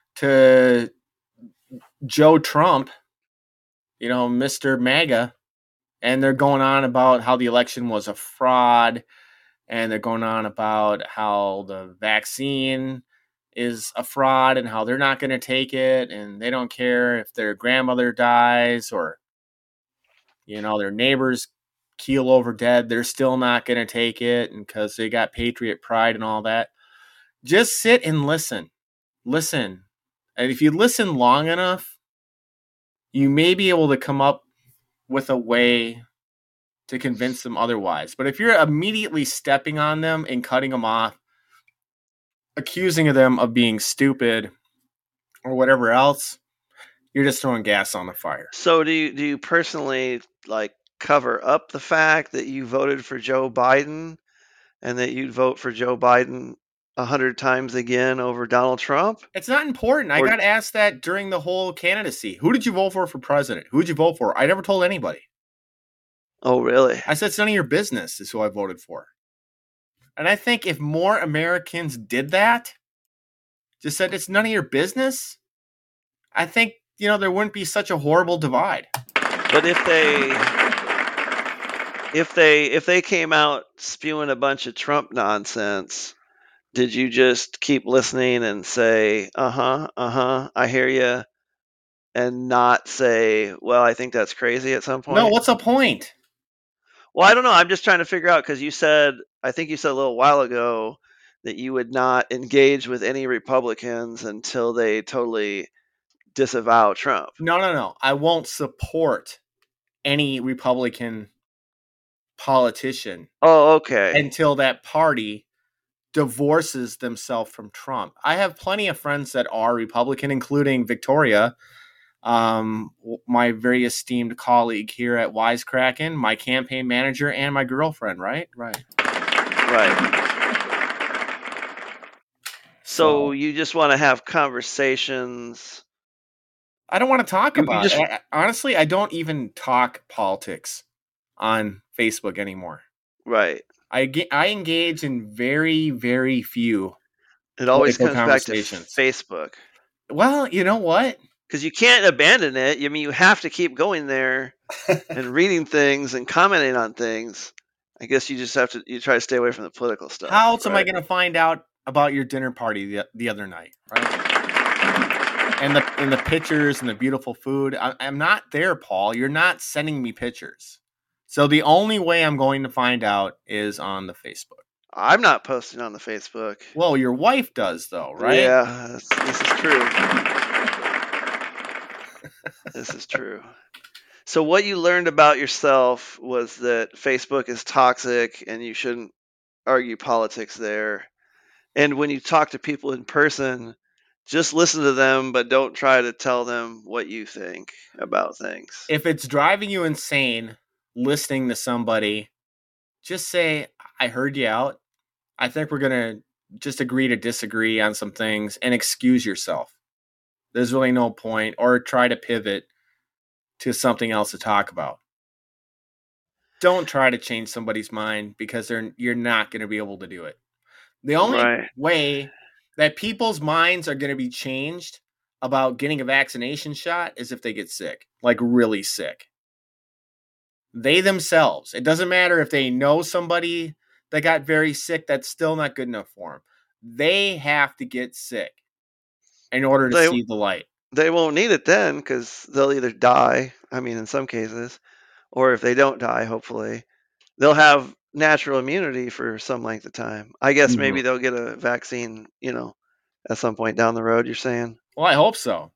Joe Trump, Mr. MAGA, and they're going on about how the election was a fraud, and they're going on about how the vaccine is a fraud and how they're not going to take it, and they don't care if their grandmother dies or, their neighbors keel over dead. They're still not going to take it, and because they got patriot pride and all that. Just sit and listen. Listen. And if you listen long enough, you may be able to come up with a way to convince them otherwise. But if you're immediately stepping on them and cutting them off, accusing them of being stupid or whatever else, you're just throwing gas on the fire. So do you personally cover up the fact that you voted for Joe Biden and that you'd vote for Joe Biden 100 times again over Donald Trump? It's not important. I got asked that during the whole candidacy. Who did you vote for president? Who did you vote for? I never told anybody. Oh, really? I said it's none of your business is who I voted for. And I think if more Americans did that, just said it's none of your business, I think, there wouldn't be such a horrible divide. But if they came out spewing a bunch of Trump nonsense, did you just keep listening and say, I hear you, and not say, well, I think that's crazy at some point? No, what's the point? Well, I don't know. I'm just trying to figure out, because I think you said a little while ago that you would not engage with any Republicans until they totally disavow Trump. No. I won't support any Republican politician. Oh, okay. Until that party divorces themselves from Trump. I have plenty of friends that are Republican, including Victoria, my very esteemed colleague here at Wisecrackin', my campaign manager, and my girlfriend, right? Right. So you just want to have conversations. I don't want to talk about it. Honestly, I don't even talk politics on Facebook anymore. Right. I engage in very, very few. It always comes back to Facebook. Well, you know what? Because you can't abandon it. I mean, you have to keep going there and reading things and commenting on things. I guess you just have to try to stay away from the political stuff. How else am I going to find out about your dinner party the other night, right? and the pictures and the beautiful food. I'm not there, Paul. You're not sending me pictures. So the only way I'm going to find out is on the Facebook. I'm not posting on the Facebook. Well, your wife does, though, right? Yeah, this is true. This is true. So what you learned about yourself was that Facebook is toxic and you shouldn't argue politics there. And when you talk to people in person, just listen to them, but don't try to tell them what you think about things. If it's driving you insane listening to somebody, just say, I heard you out. I think we're going to just agree to disagree on some things and excuse yourself. There's really no point, or try to pivot to something else to talk about. Don't try to change somebody's mind because you're not going to be able to do it. The only way that people's minds are going to be changed about getting a vaccination shot is if they get sick, like really sick. They themselves, it doesn't matter if they know somebody that got very sick, that's still not good enough for them. They have to get sick in order to see the light. They won't need it then because they'll either die, I mean, in some cases, or if they don't die, hopefully, they'll have natural immunity for some length of time. I guess maybe they'll get a vaccine, at some point down the road, you're saying? Well, I hope so.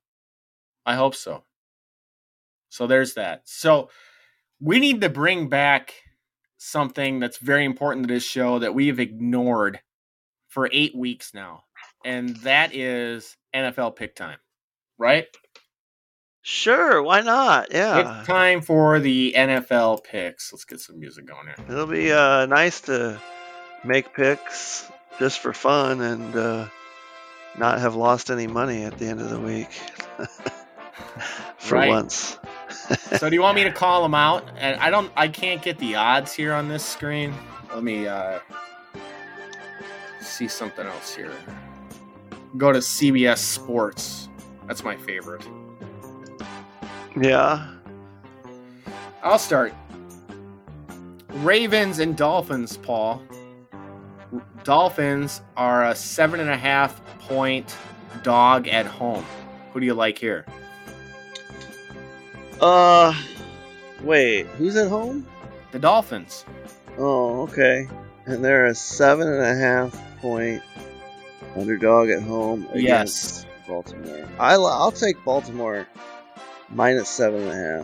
So there's that. So we need to bring back something that's very important to this show that we've ignored for 8 weeks now. And that is NFL pick time, right? Sure, why not? Yeah. It's time for the NFL picks. Let's get some music going here. It'll be nice to make picks just for fun and not have lost any money at the end of the week. For once. So do you want me to call them out? And I can't get the odds here on this screen. Let me see something else here. Go to CBS Sports. That's my favorite. Yeah. I'll start. Ravens and Dolphins, Paul. Dolphins are a 7.5 point dog at home. Who do you like here? Wait, who's at home? The Dolphins. Oh, okay. And they're a 7.5 point underdog at home against Baltimore. I'll take Baltimore minus 7.5.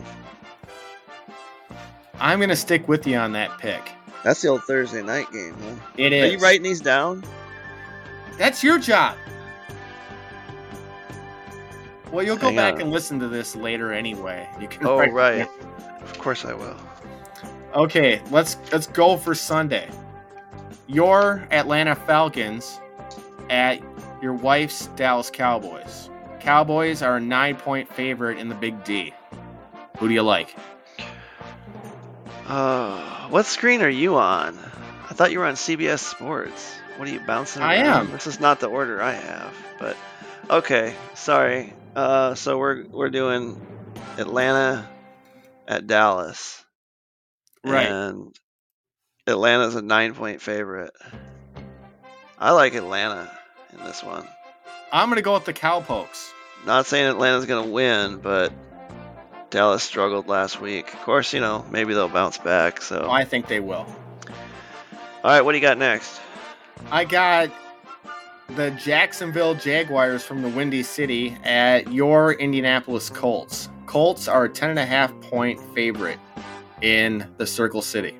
I'm going to stick with you on that pick. That's the old Thursday night game, huh? It is. Are you writing these down? That's your job. Well, you'll go back and listen to this later anyway. You can. Oh, right. Of course I will. Okay, let's go for Sunday. Your Atlanta Falcons at your wife's Dallas Cowboys. Cowboys are a 9-point favorite in the Big D. Who do you like? What screen are you on? I thought you were on CBS Sports. What are you bouncing around? I am. This is not the order I have, but okay. Sorry. So we're doing Atlanta at Dallas. Right. And Atlanta's a 9-point favorite. I like Atlanta in this one. I'm going to go with the Cowpokes. Not saying Atlanta's going to win, but Dallas struggled last week. Of course, maybe they'll bounce back. So I think they will. All right, what do you got next? I got the Jacksonville Jaguars from the Windy City at your Indianapolis Colts. Colts are a 10.5 point favorite in the Circle City.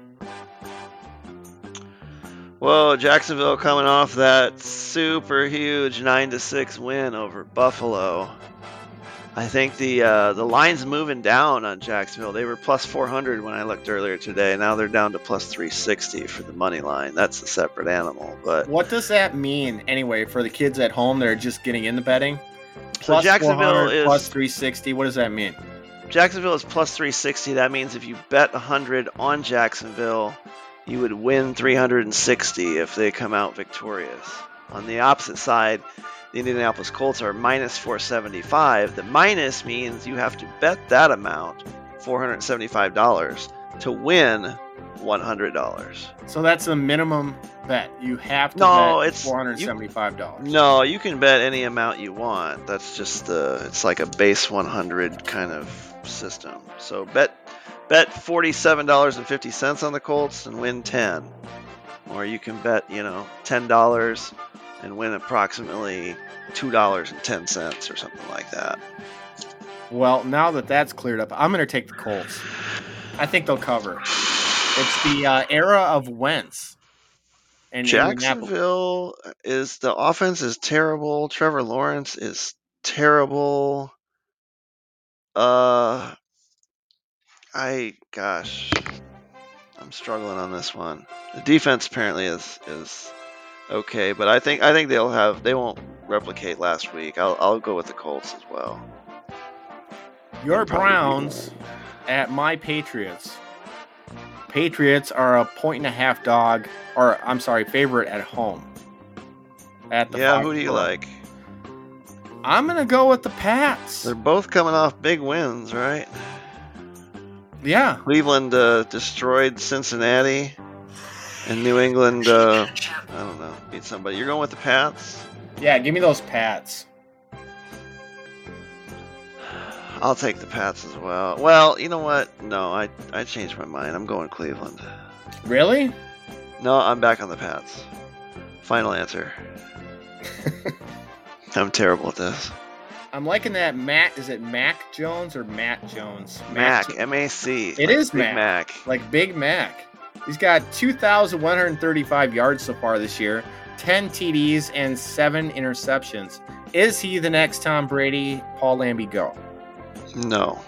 Whoa, Jacksonville coming off that super huge 9-6 win over Buffalo. I think the line's moving down on Jacksonville. They were plus 400 when I looked earlier today. Now they're down to plus 360 for the money line. That's a separate animal. But what does that mean anyway for the kids at home that are just getting into betting? So Jacksonville is plus 360. What does that mean? Jacksonville is plus 360. That means if you bet 100 on Jacksonville, you would win 360 if they come out victorious. On the opposite side, the Indianapolis Colts are minus 475. The minus means you have to bet that amount, $475, to win $100. So that's the minimum bet. You have to No, bet it's $475. No, you can bet any amount you want. That's just it's like a base 100 kind of system. So bet $47.50 on the Colts and win 10. Or you can bet, $10 and win approximately $2.10 or something like that. Well, now that that's cleared up, I'm going to take the Colts. I think they'll cover. It's the era of Wentz. And Jacksonville the offense is terrible. Trevor Lawrence is terrible. I'm struggling on this one. The defense apparently is okay, but I think they won't replicate last week. I'll go with the Colts as well. Your Browns at my Patriots. Patriots are a 1.5 dog, or I'm sorry, favorite at home. Who do you like? I'm gonna go with the Pats. They're both coming off big wins, right? Yeah. Cleveland destroyed Cincinnati, and New England, I don't know, beat somebody. You're going with the Pats? Yeah, give me those Pats. I'll take the Pats as well. Well, you know what? No, I changed my mind. I'm going Cleveland. Really? No, I'm back on the Pats. Final answer. I'm terrible at this. I'm liking that is it Mac Jones or Matt Jones? Mac, M-A-C. It is Mac. Like Big Mac. He's got 2,135 yards so far this year, 10 TDs, and 7 interceptions. Is he the next Tom Brady? Paul Lambie, go. No.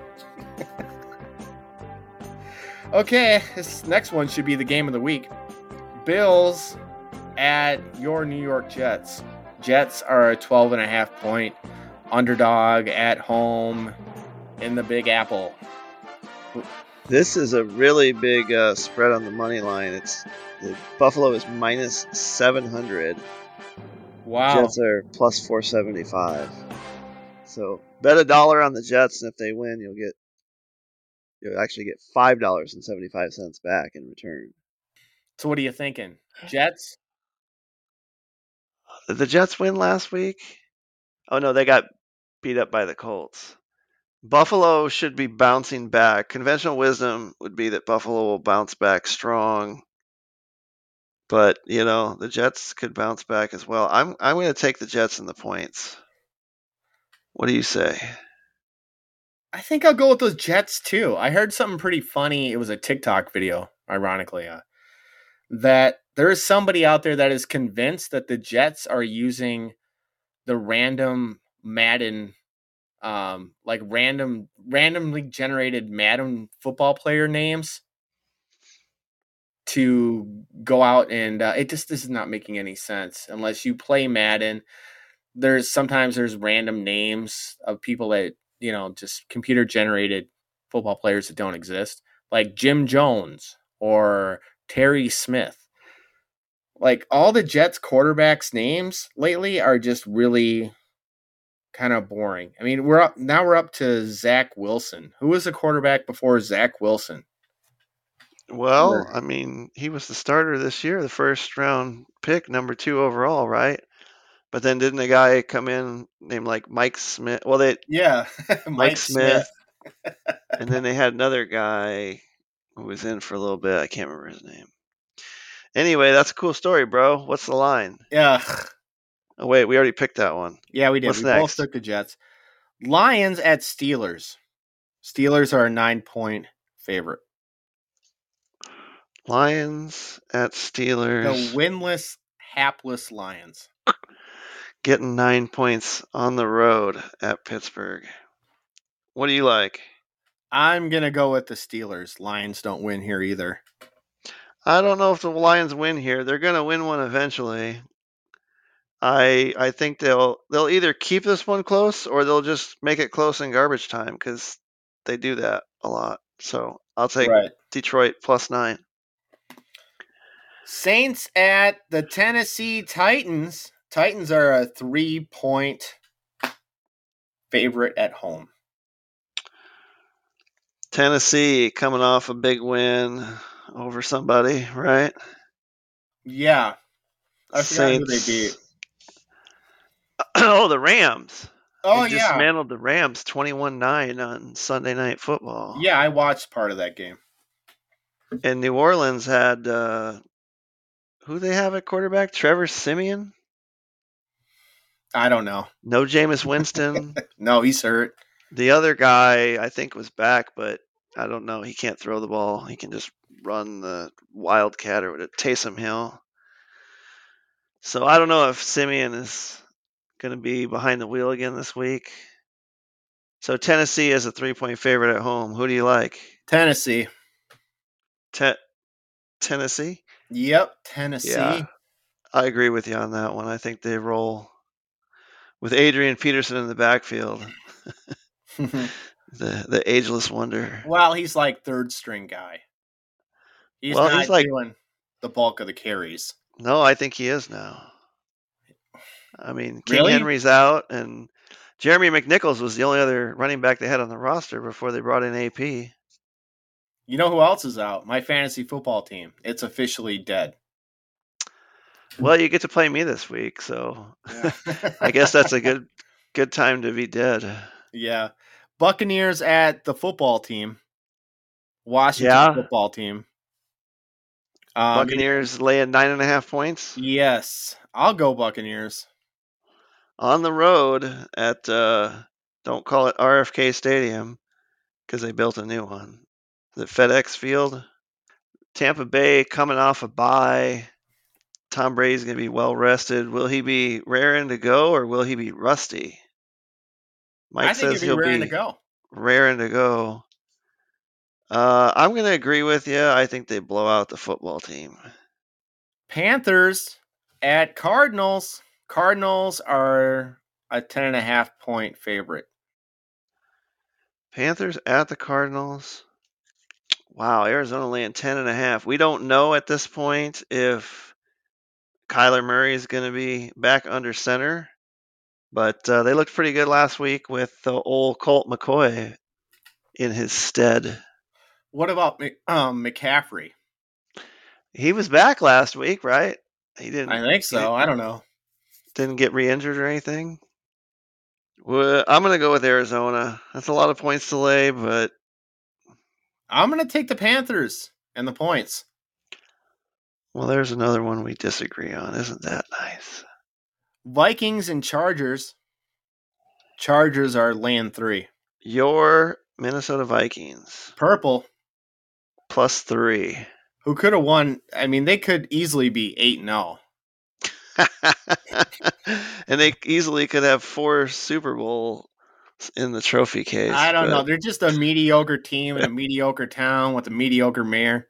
Okay, this next one should be the game of the week. Bills at your New York Jets. Jets are a 12.5 point underdog at home in the Big Apple. This is a really big spread on the money line. Buffalo is minus 700. Wow. Jets are plus 475. So bet $1 on the Jets, and if they win, you'll actually get $5.75 back in return. So what are you thinking? Jets? Did the Jets win last week? Oh no, they got beat up by the Colts. Buffalo should be bouncing back. Conventional wisdom would be that Buffalo will bounce back strong. But, the Jets could bounce back as well. I'm going to take the Jets in the points. What do you say? I think I'll go with those Jets too. I heard something pretty funny. It was a TikTok video, ironically, that there is somebody out there that is convinced that the Jets are using the random Madden, like randomly generated Madden football player names to go out and this is not making any sense unless you play Madden. Sometimes there's random names of people that, just computer generated football players that don't exist, like Jim Jones or Terry Smith. Like all the Jets quarterbacks names lately are just really kind of boring. I mean, we're up to Zach Wilson. Who was the quarterback before Zach Wilson? Well, I mean, he was the starter this year, the first round pick, number 2 overall, right? But then didn't a guy come in named like Mike Smith? Well, Mike Smith. And then they had another guy who was in for a little bit. I can't remember his name. Anyway, that's a cool story, bro. What's the line? Yeah. Oh, wait, we already picked that one. Yeah, we did. What's we next? Both took the Jets. Lions at Steelers. Steelers are a 9-point favorite. Lions at Steelers. The winless, hapless Lions. Getting 9 points on the road at Pittsburgh. What do you like? I'm going to go with the Steelers. Lions don't win here either. I don't know if the Lions win here. They're going to win one eventually. I think they'll either keep this one close or they'll just make it close in garbage time because they do that a lot. So I'll take Detroit plus 9. Saints at the Tennessee Titans. Titans are a 3-point favorite at home. Tennessee coming off a big win. over somebody, right? Yeah. I forgot who they Saints. beat. Oh, the Rams. Oh, They yeah. dismantled the Rams 21-9 on Sunday Night Football. Yeah, I watched part of that game. And New Orleans had who they have at quarterback? Trevor Siemian? I don't know. No Jameis Winston. No, he's hurt. The other guy, I think, was back, but I don't know. He can't throw the ball. He can just run the Wildcat or Taysom Hill. So I don't know if Simeon is going to be behind the wheel again this week. So Tennessee is a 3-point favorite at home. Who do you like? Tennessee. Tennessee? Yep, Tennessee. Yeah, I agree with you on that one. I think they roll with Adrian Peterson in the backfield. the ageless wonder. Well, he's like third string guy. He's not doing the bulk of the carries. No, I think he is now. I mean, King Really? Henry's out, and Jeremy McNichols was the only other running back they had on the roster before they brought in AP. You know who else is out? My fantasy football team. It's officially dead. Well, you get to play me this week, so yeah. I guess that's a good time to be dead. Yeah. Buccaneers at the football team. Washington football team. Buccaneers laying 9.5 points? Yes. I'll go Buccaneers. On the road at, don't call it RFK Stadium, because they built a new one. The FedEx Field. Tampa Bay coming off a bye. Tom Brady's going to be well rested. Will he be raring to go, or will he be rusty? Mike says he'll be raring to go. Raring to go. I'm going to agree with you. I think they blow out the football team. Panthers at Cardinals. Cardinals are a 10.5 point favorite. Panthers at the Cardinals. Wow, Arizona laying 10.5. We don't know at this point if Kyler Murray is going to be back under center, but they looked pretty good last week with old Colt McCoy in his stead. What about McCaffrey? He was back last week, right? He didn't. I think so. I don't know. Didn't get re-injured or anything. Well, I'm going to go with Arizona. That's a lot of points to lay, but I'm going to take the Panthers and the points. Well, there's another one we disagree on. Isn't that nice? Vikings and Chargers. Chargers are laying 3. Your Minnesota Vikings. Purple. +3. Who could have won? I mean, they could easily be 8-0. And they easily could have 4 Super Bowls in the trophy case. I don't know. They're just a mediocre team in a mediocre town with a mediocre mayor.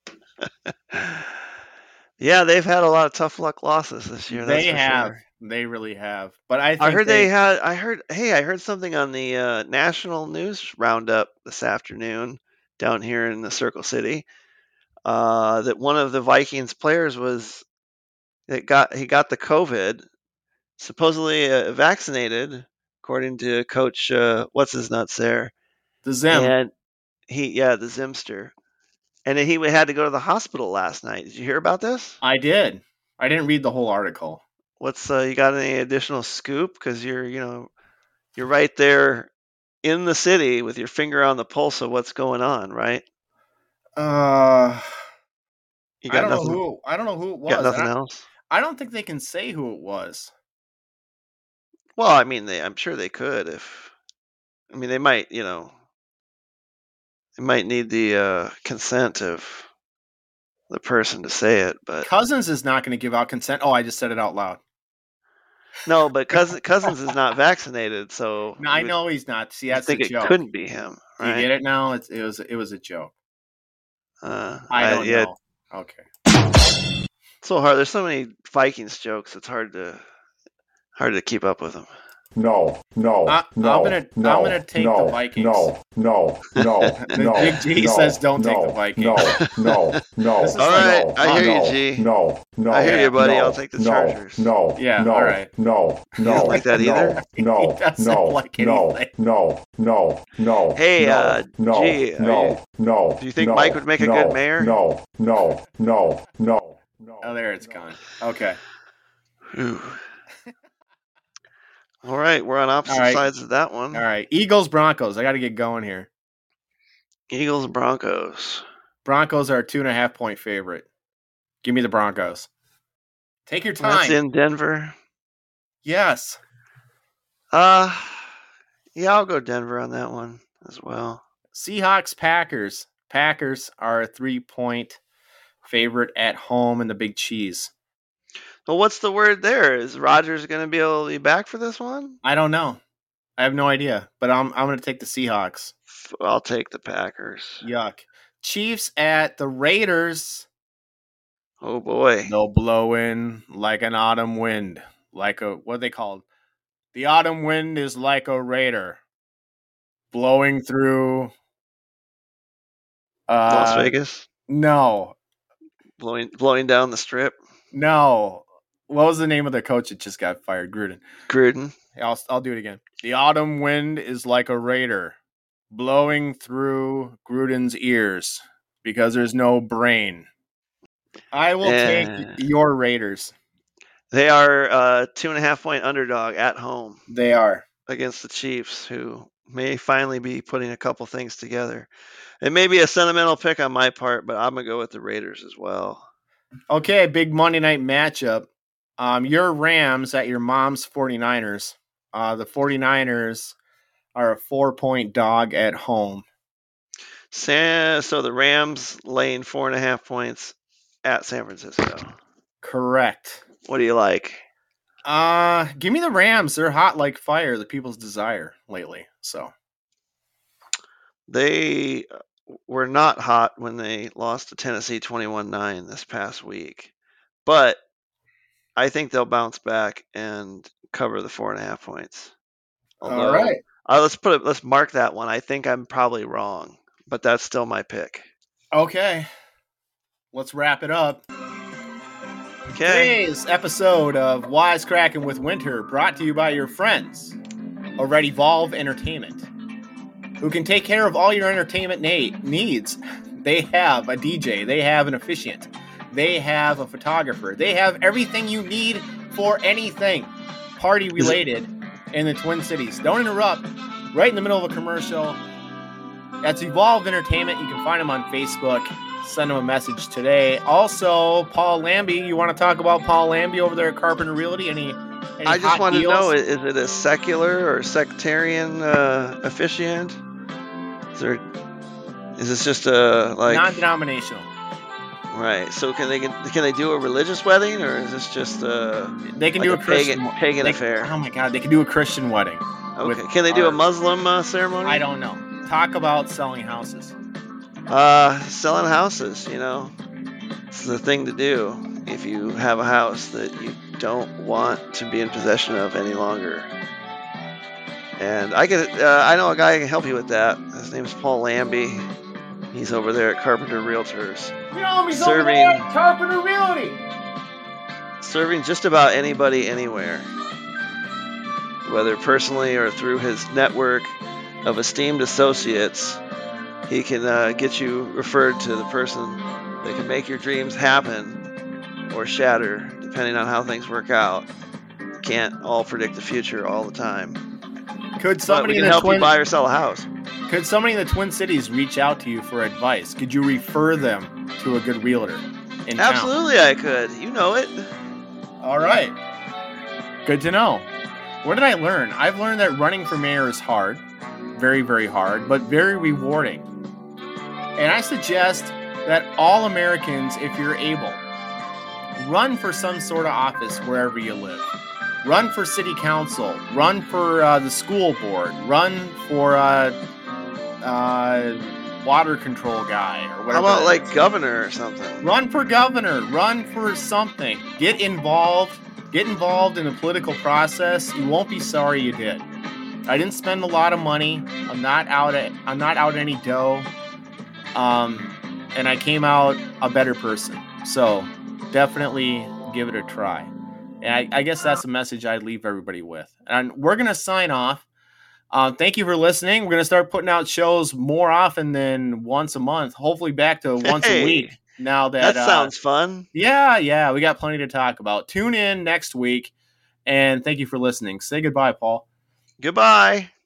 Yeah, they've had a lot of tough luck losses this year. They have. Sure. They really have. But I heard I heard something on the national news roundup this afternoon down here in the Circle City that one of the Vikings players he got the COVID, supposedly vaccinated, according to Coach what's his nuts there, the Zim, and the Zimster, and he had to go to the hospital last night. Did you hear about this? I did. I didn't read the whole article. What's you got any additional scoop? Because you're right there in the city with your finger on the pulse of what's going on, right? I don't nothing, know who it was. Got nothing else? I don't think they can say who it was. Well, I mean, I'm sure they could they might, they might need the consent of the person to say it, but Cousins is not going to give out consent. Oh, I just said it out loud. No, but Cousins is not vaccinated, so no, I know he's not. See, that's the joke. It couldn't be him. Right? You get it now? It was a joke. I don't know. Okay. So hard. There's so many Vikings jokes. It's hard to keep up with them. no, no, I'm no, gonna no, take no, the Vikings. no, Big G says don't take the Vikings. No. This is All like- right, I hear you, no, G. No, I hear you, buddy. no, I'll take the no, Chargers. No, Yeah, no, all right. No, You don't like that either? No, He doesn't no, like no, anything. no. Hey, no, G, no. do you think Mike would make a good mayor? No. Oh, there it's gone. Okay. Ooh. All right, we're on opposite All right. sides of that one. All right. Eagles, Broncos. I got to get going here. Eagles, Broncos. Broncos are a 2.5-point favorite. Give me the Broncos. Take your time. That's in Denver. Yes. Yeah, I'll go Denver on that one as well. Seahawks, Packers. Packers are a 3-point favorite at home in the Big Cheese. Well, what's the word there? Is Rodgers going to be able to be back for this one? I don't know. I have no idea, but I'm going to take the Seahawks. I'll take the Packers. Yuck. Chiefs at the Raiders. Oh boy. They'll blow in like an autumn wind. Like a, what are they called? The autumn wind is like a raider blowing through Las Vegas? No. Blowing down the strip? No. What was the name of the coach that just got fired? Gruden. I'll do it again. The autumn wind is like a raider blowing through Gruden's ears because there's no brain. I will take your Raiders. They are a 2.5-point underdog at home. They are. Against the Chiefs, who may finally be putting a couple things together. It may be a sentimental pick on my part, but I'm going to go with the Raiders as well. Okay, big Monday night matchup. Your Rams at your mom's 49ers. The 49ers are a 4-point dog at home. So the Rams laying 4.5 points at San Francisco. Correct. What do you like? Give me the Rams. They're hot like fire, the people's desire lately. So they were not hot when they lost to Tennessee 21-9 this past week. But I think they'll bounce back and cover the 4.5 points. Although, all right. Let's mark that one. I think I'm probably wrong, but that's still my pick. Okay. Let's wrap it up. Okay. Today's episode of Wisecracking with Winter brought to you by your friends over at Evolve Entertainment, who can take care of all your entertainment needs. They have a DJ, they have an officiant, they have a photographer, they have everything you need for anything party related in the Twin Cities. Don't interrupt. Right in the middle of a commercial. That's Evolve Entertainment. You can find them on Facebook. Send them a message today. Also, Paul Lambie. You want to talk about Paul Lambie over there at Carpenter Realty? Any I just want to deals? know, is it a secular or sectarian officiant? Is this just a non-denominational? Right. So can they do a religious wedding, or is this just they can do a Christian pagan affair? Oh my God, they can do a Christian wedding. Okay. Can they do a Muslim ceremony? I don't know. Talk about selling houses. Selling houses, it's the thing to do if you have a house that you don't want to be in possession of any longer. And I know a guy who can help you with that. His name's Paul Lambie. He's over there at Carpenter Realtors. He's over there at Carpenter Realty. Serving just about anybody, anywhere. Whether personally or through his network of esteemed associates, he can get you referred to the person that can make your dreams happen or shatter, depending on how things work out. You can't all predict the future all the time. Could somebody can help you buy or sell a house? Could somebody in the Twin Cities reach out to you for advice? Could you refer them to a good realtor in town? Absolutely, I could. You know it. All right. Good to know. What did I learn? I've learned that running for mayor is hard. Very, very hard, but very rewarding. And I suggest that all Americans, if you're able, run for some sort of office wherever you live. Run for city council. Run for the school board. Run for water control guy or whatever. How about governor or something? Run for governor. Run for something. Get involved Get involved in the political process. You won't be sorry you did. I didn't spend a lot of money. I'm not out any dough. And I came out a better person. So definitely give it a try. And I guess that's the message I'd leave everybody with. And we're going to sign off. Thank you for listening. We're going to start putting out shows more often than once a month, hopefully back to once a week. Now that sounds fun. Yeah. We got plenty to talk about. Tune in next week. And thank you for listening. Say goodbye, Paul. Goodbye.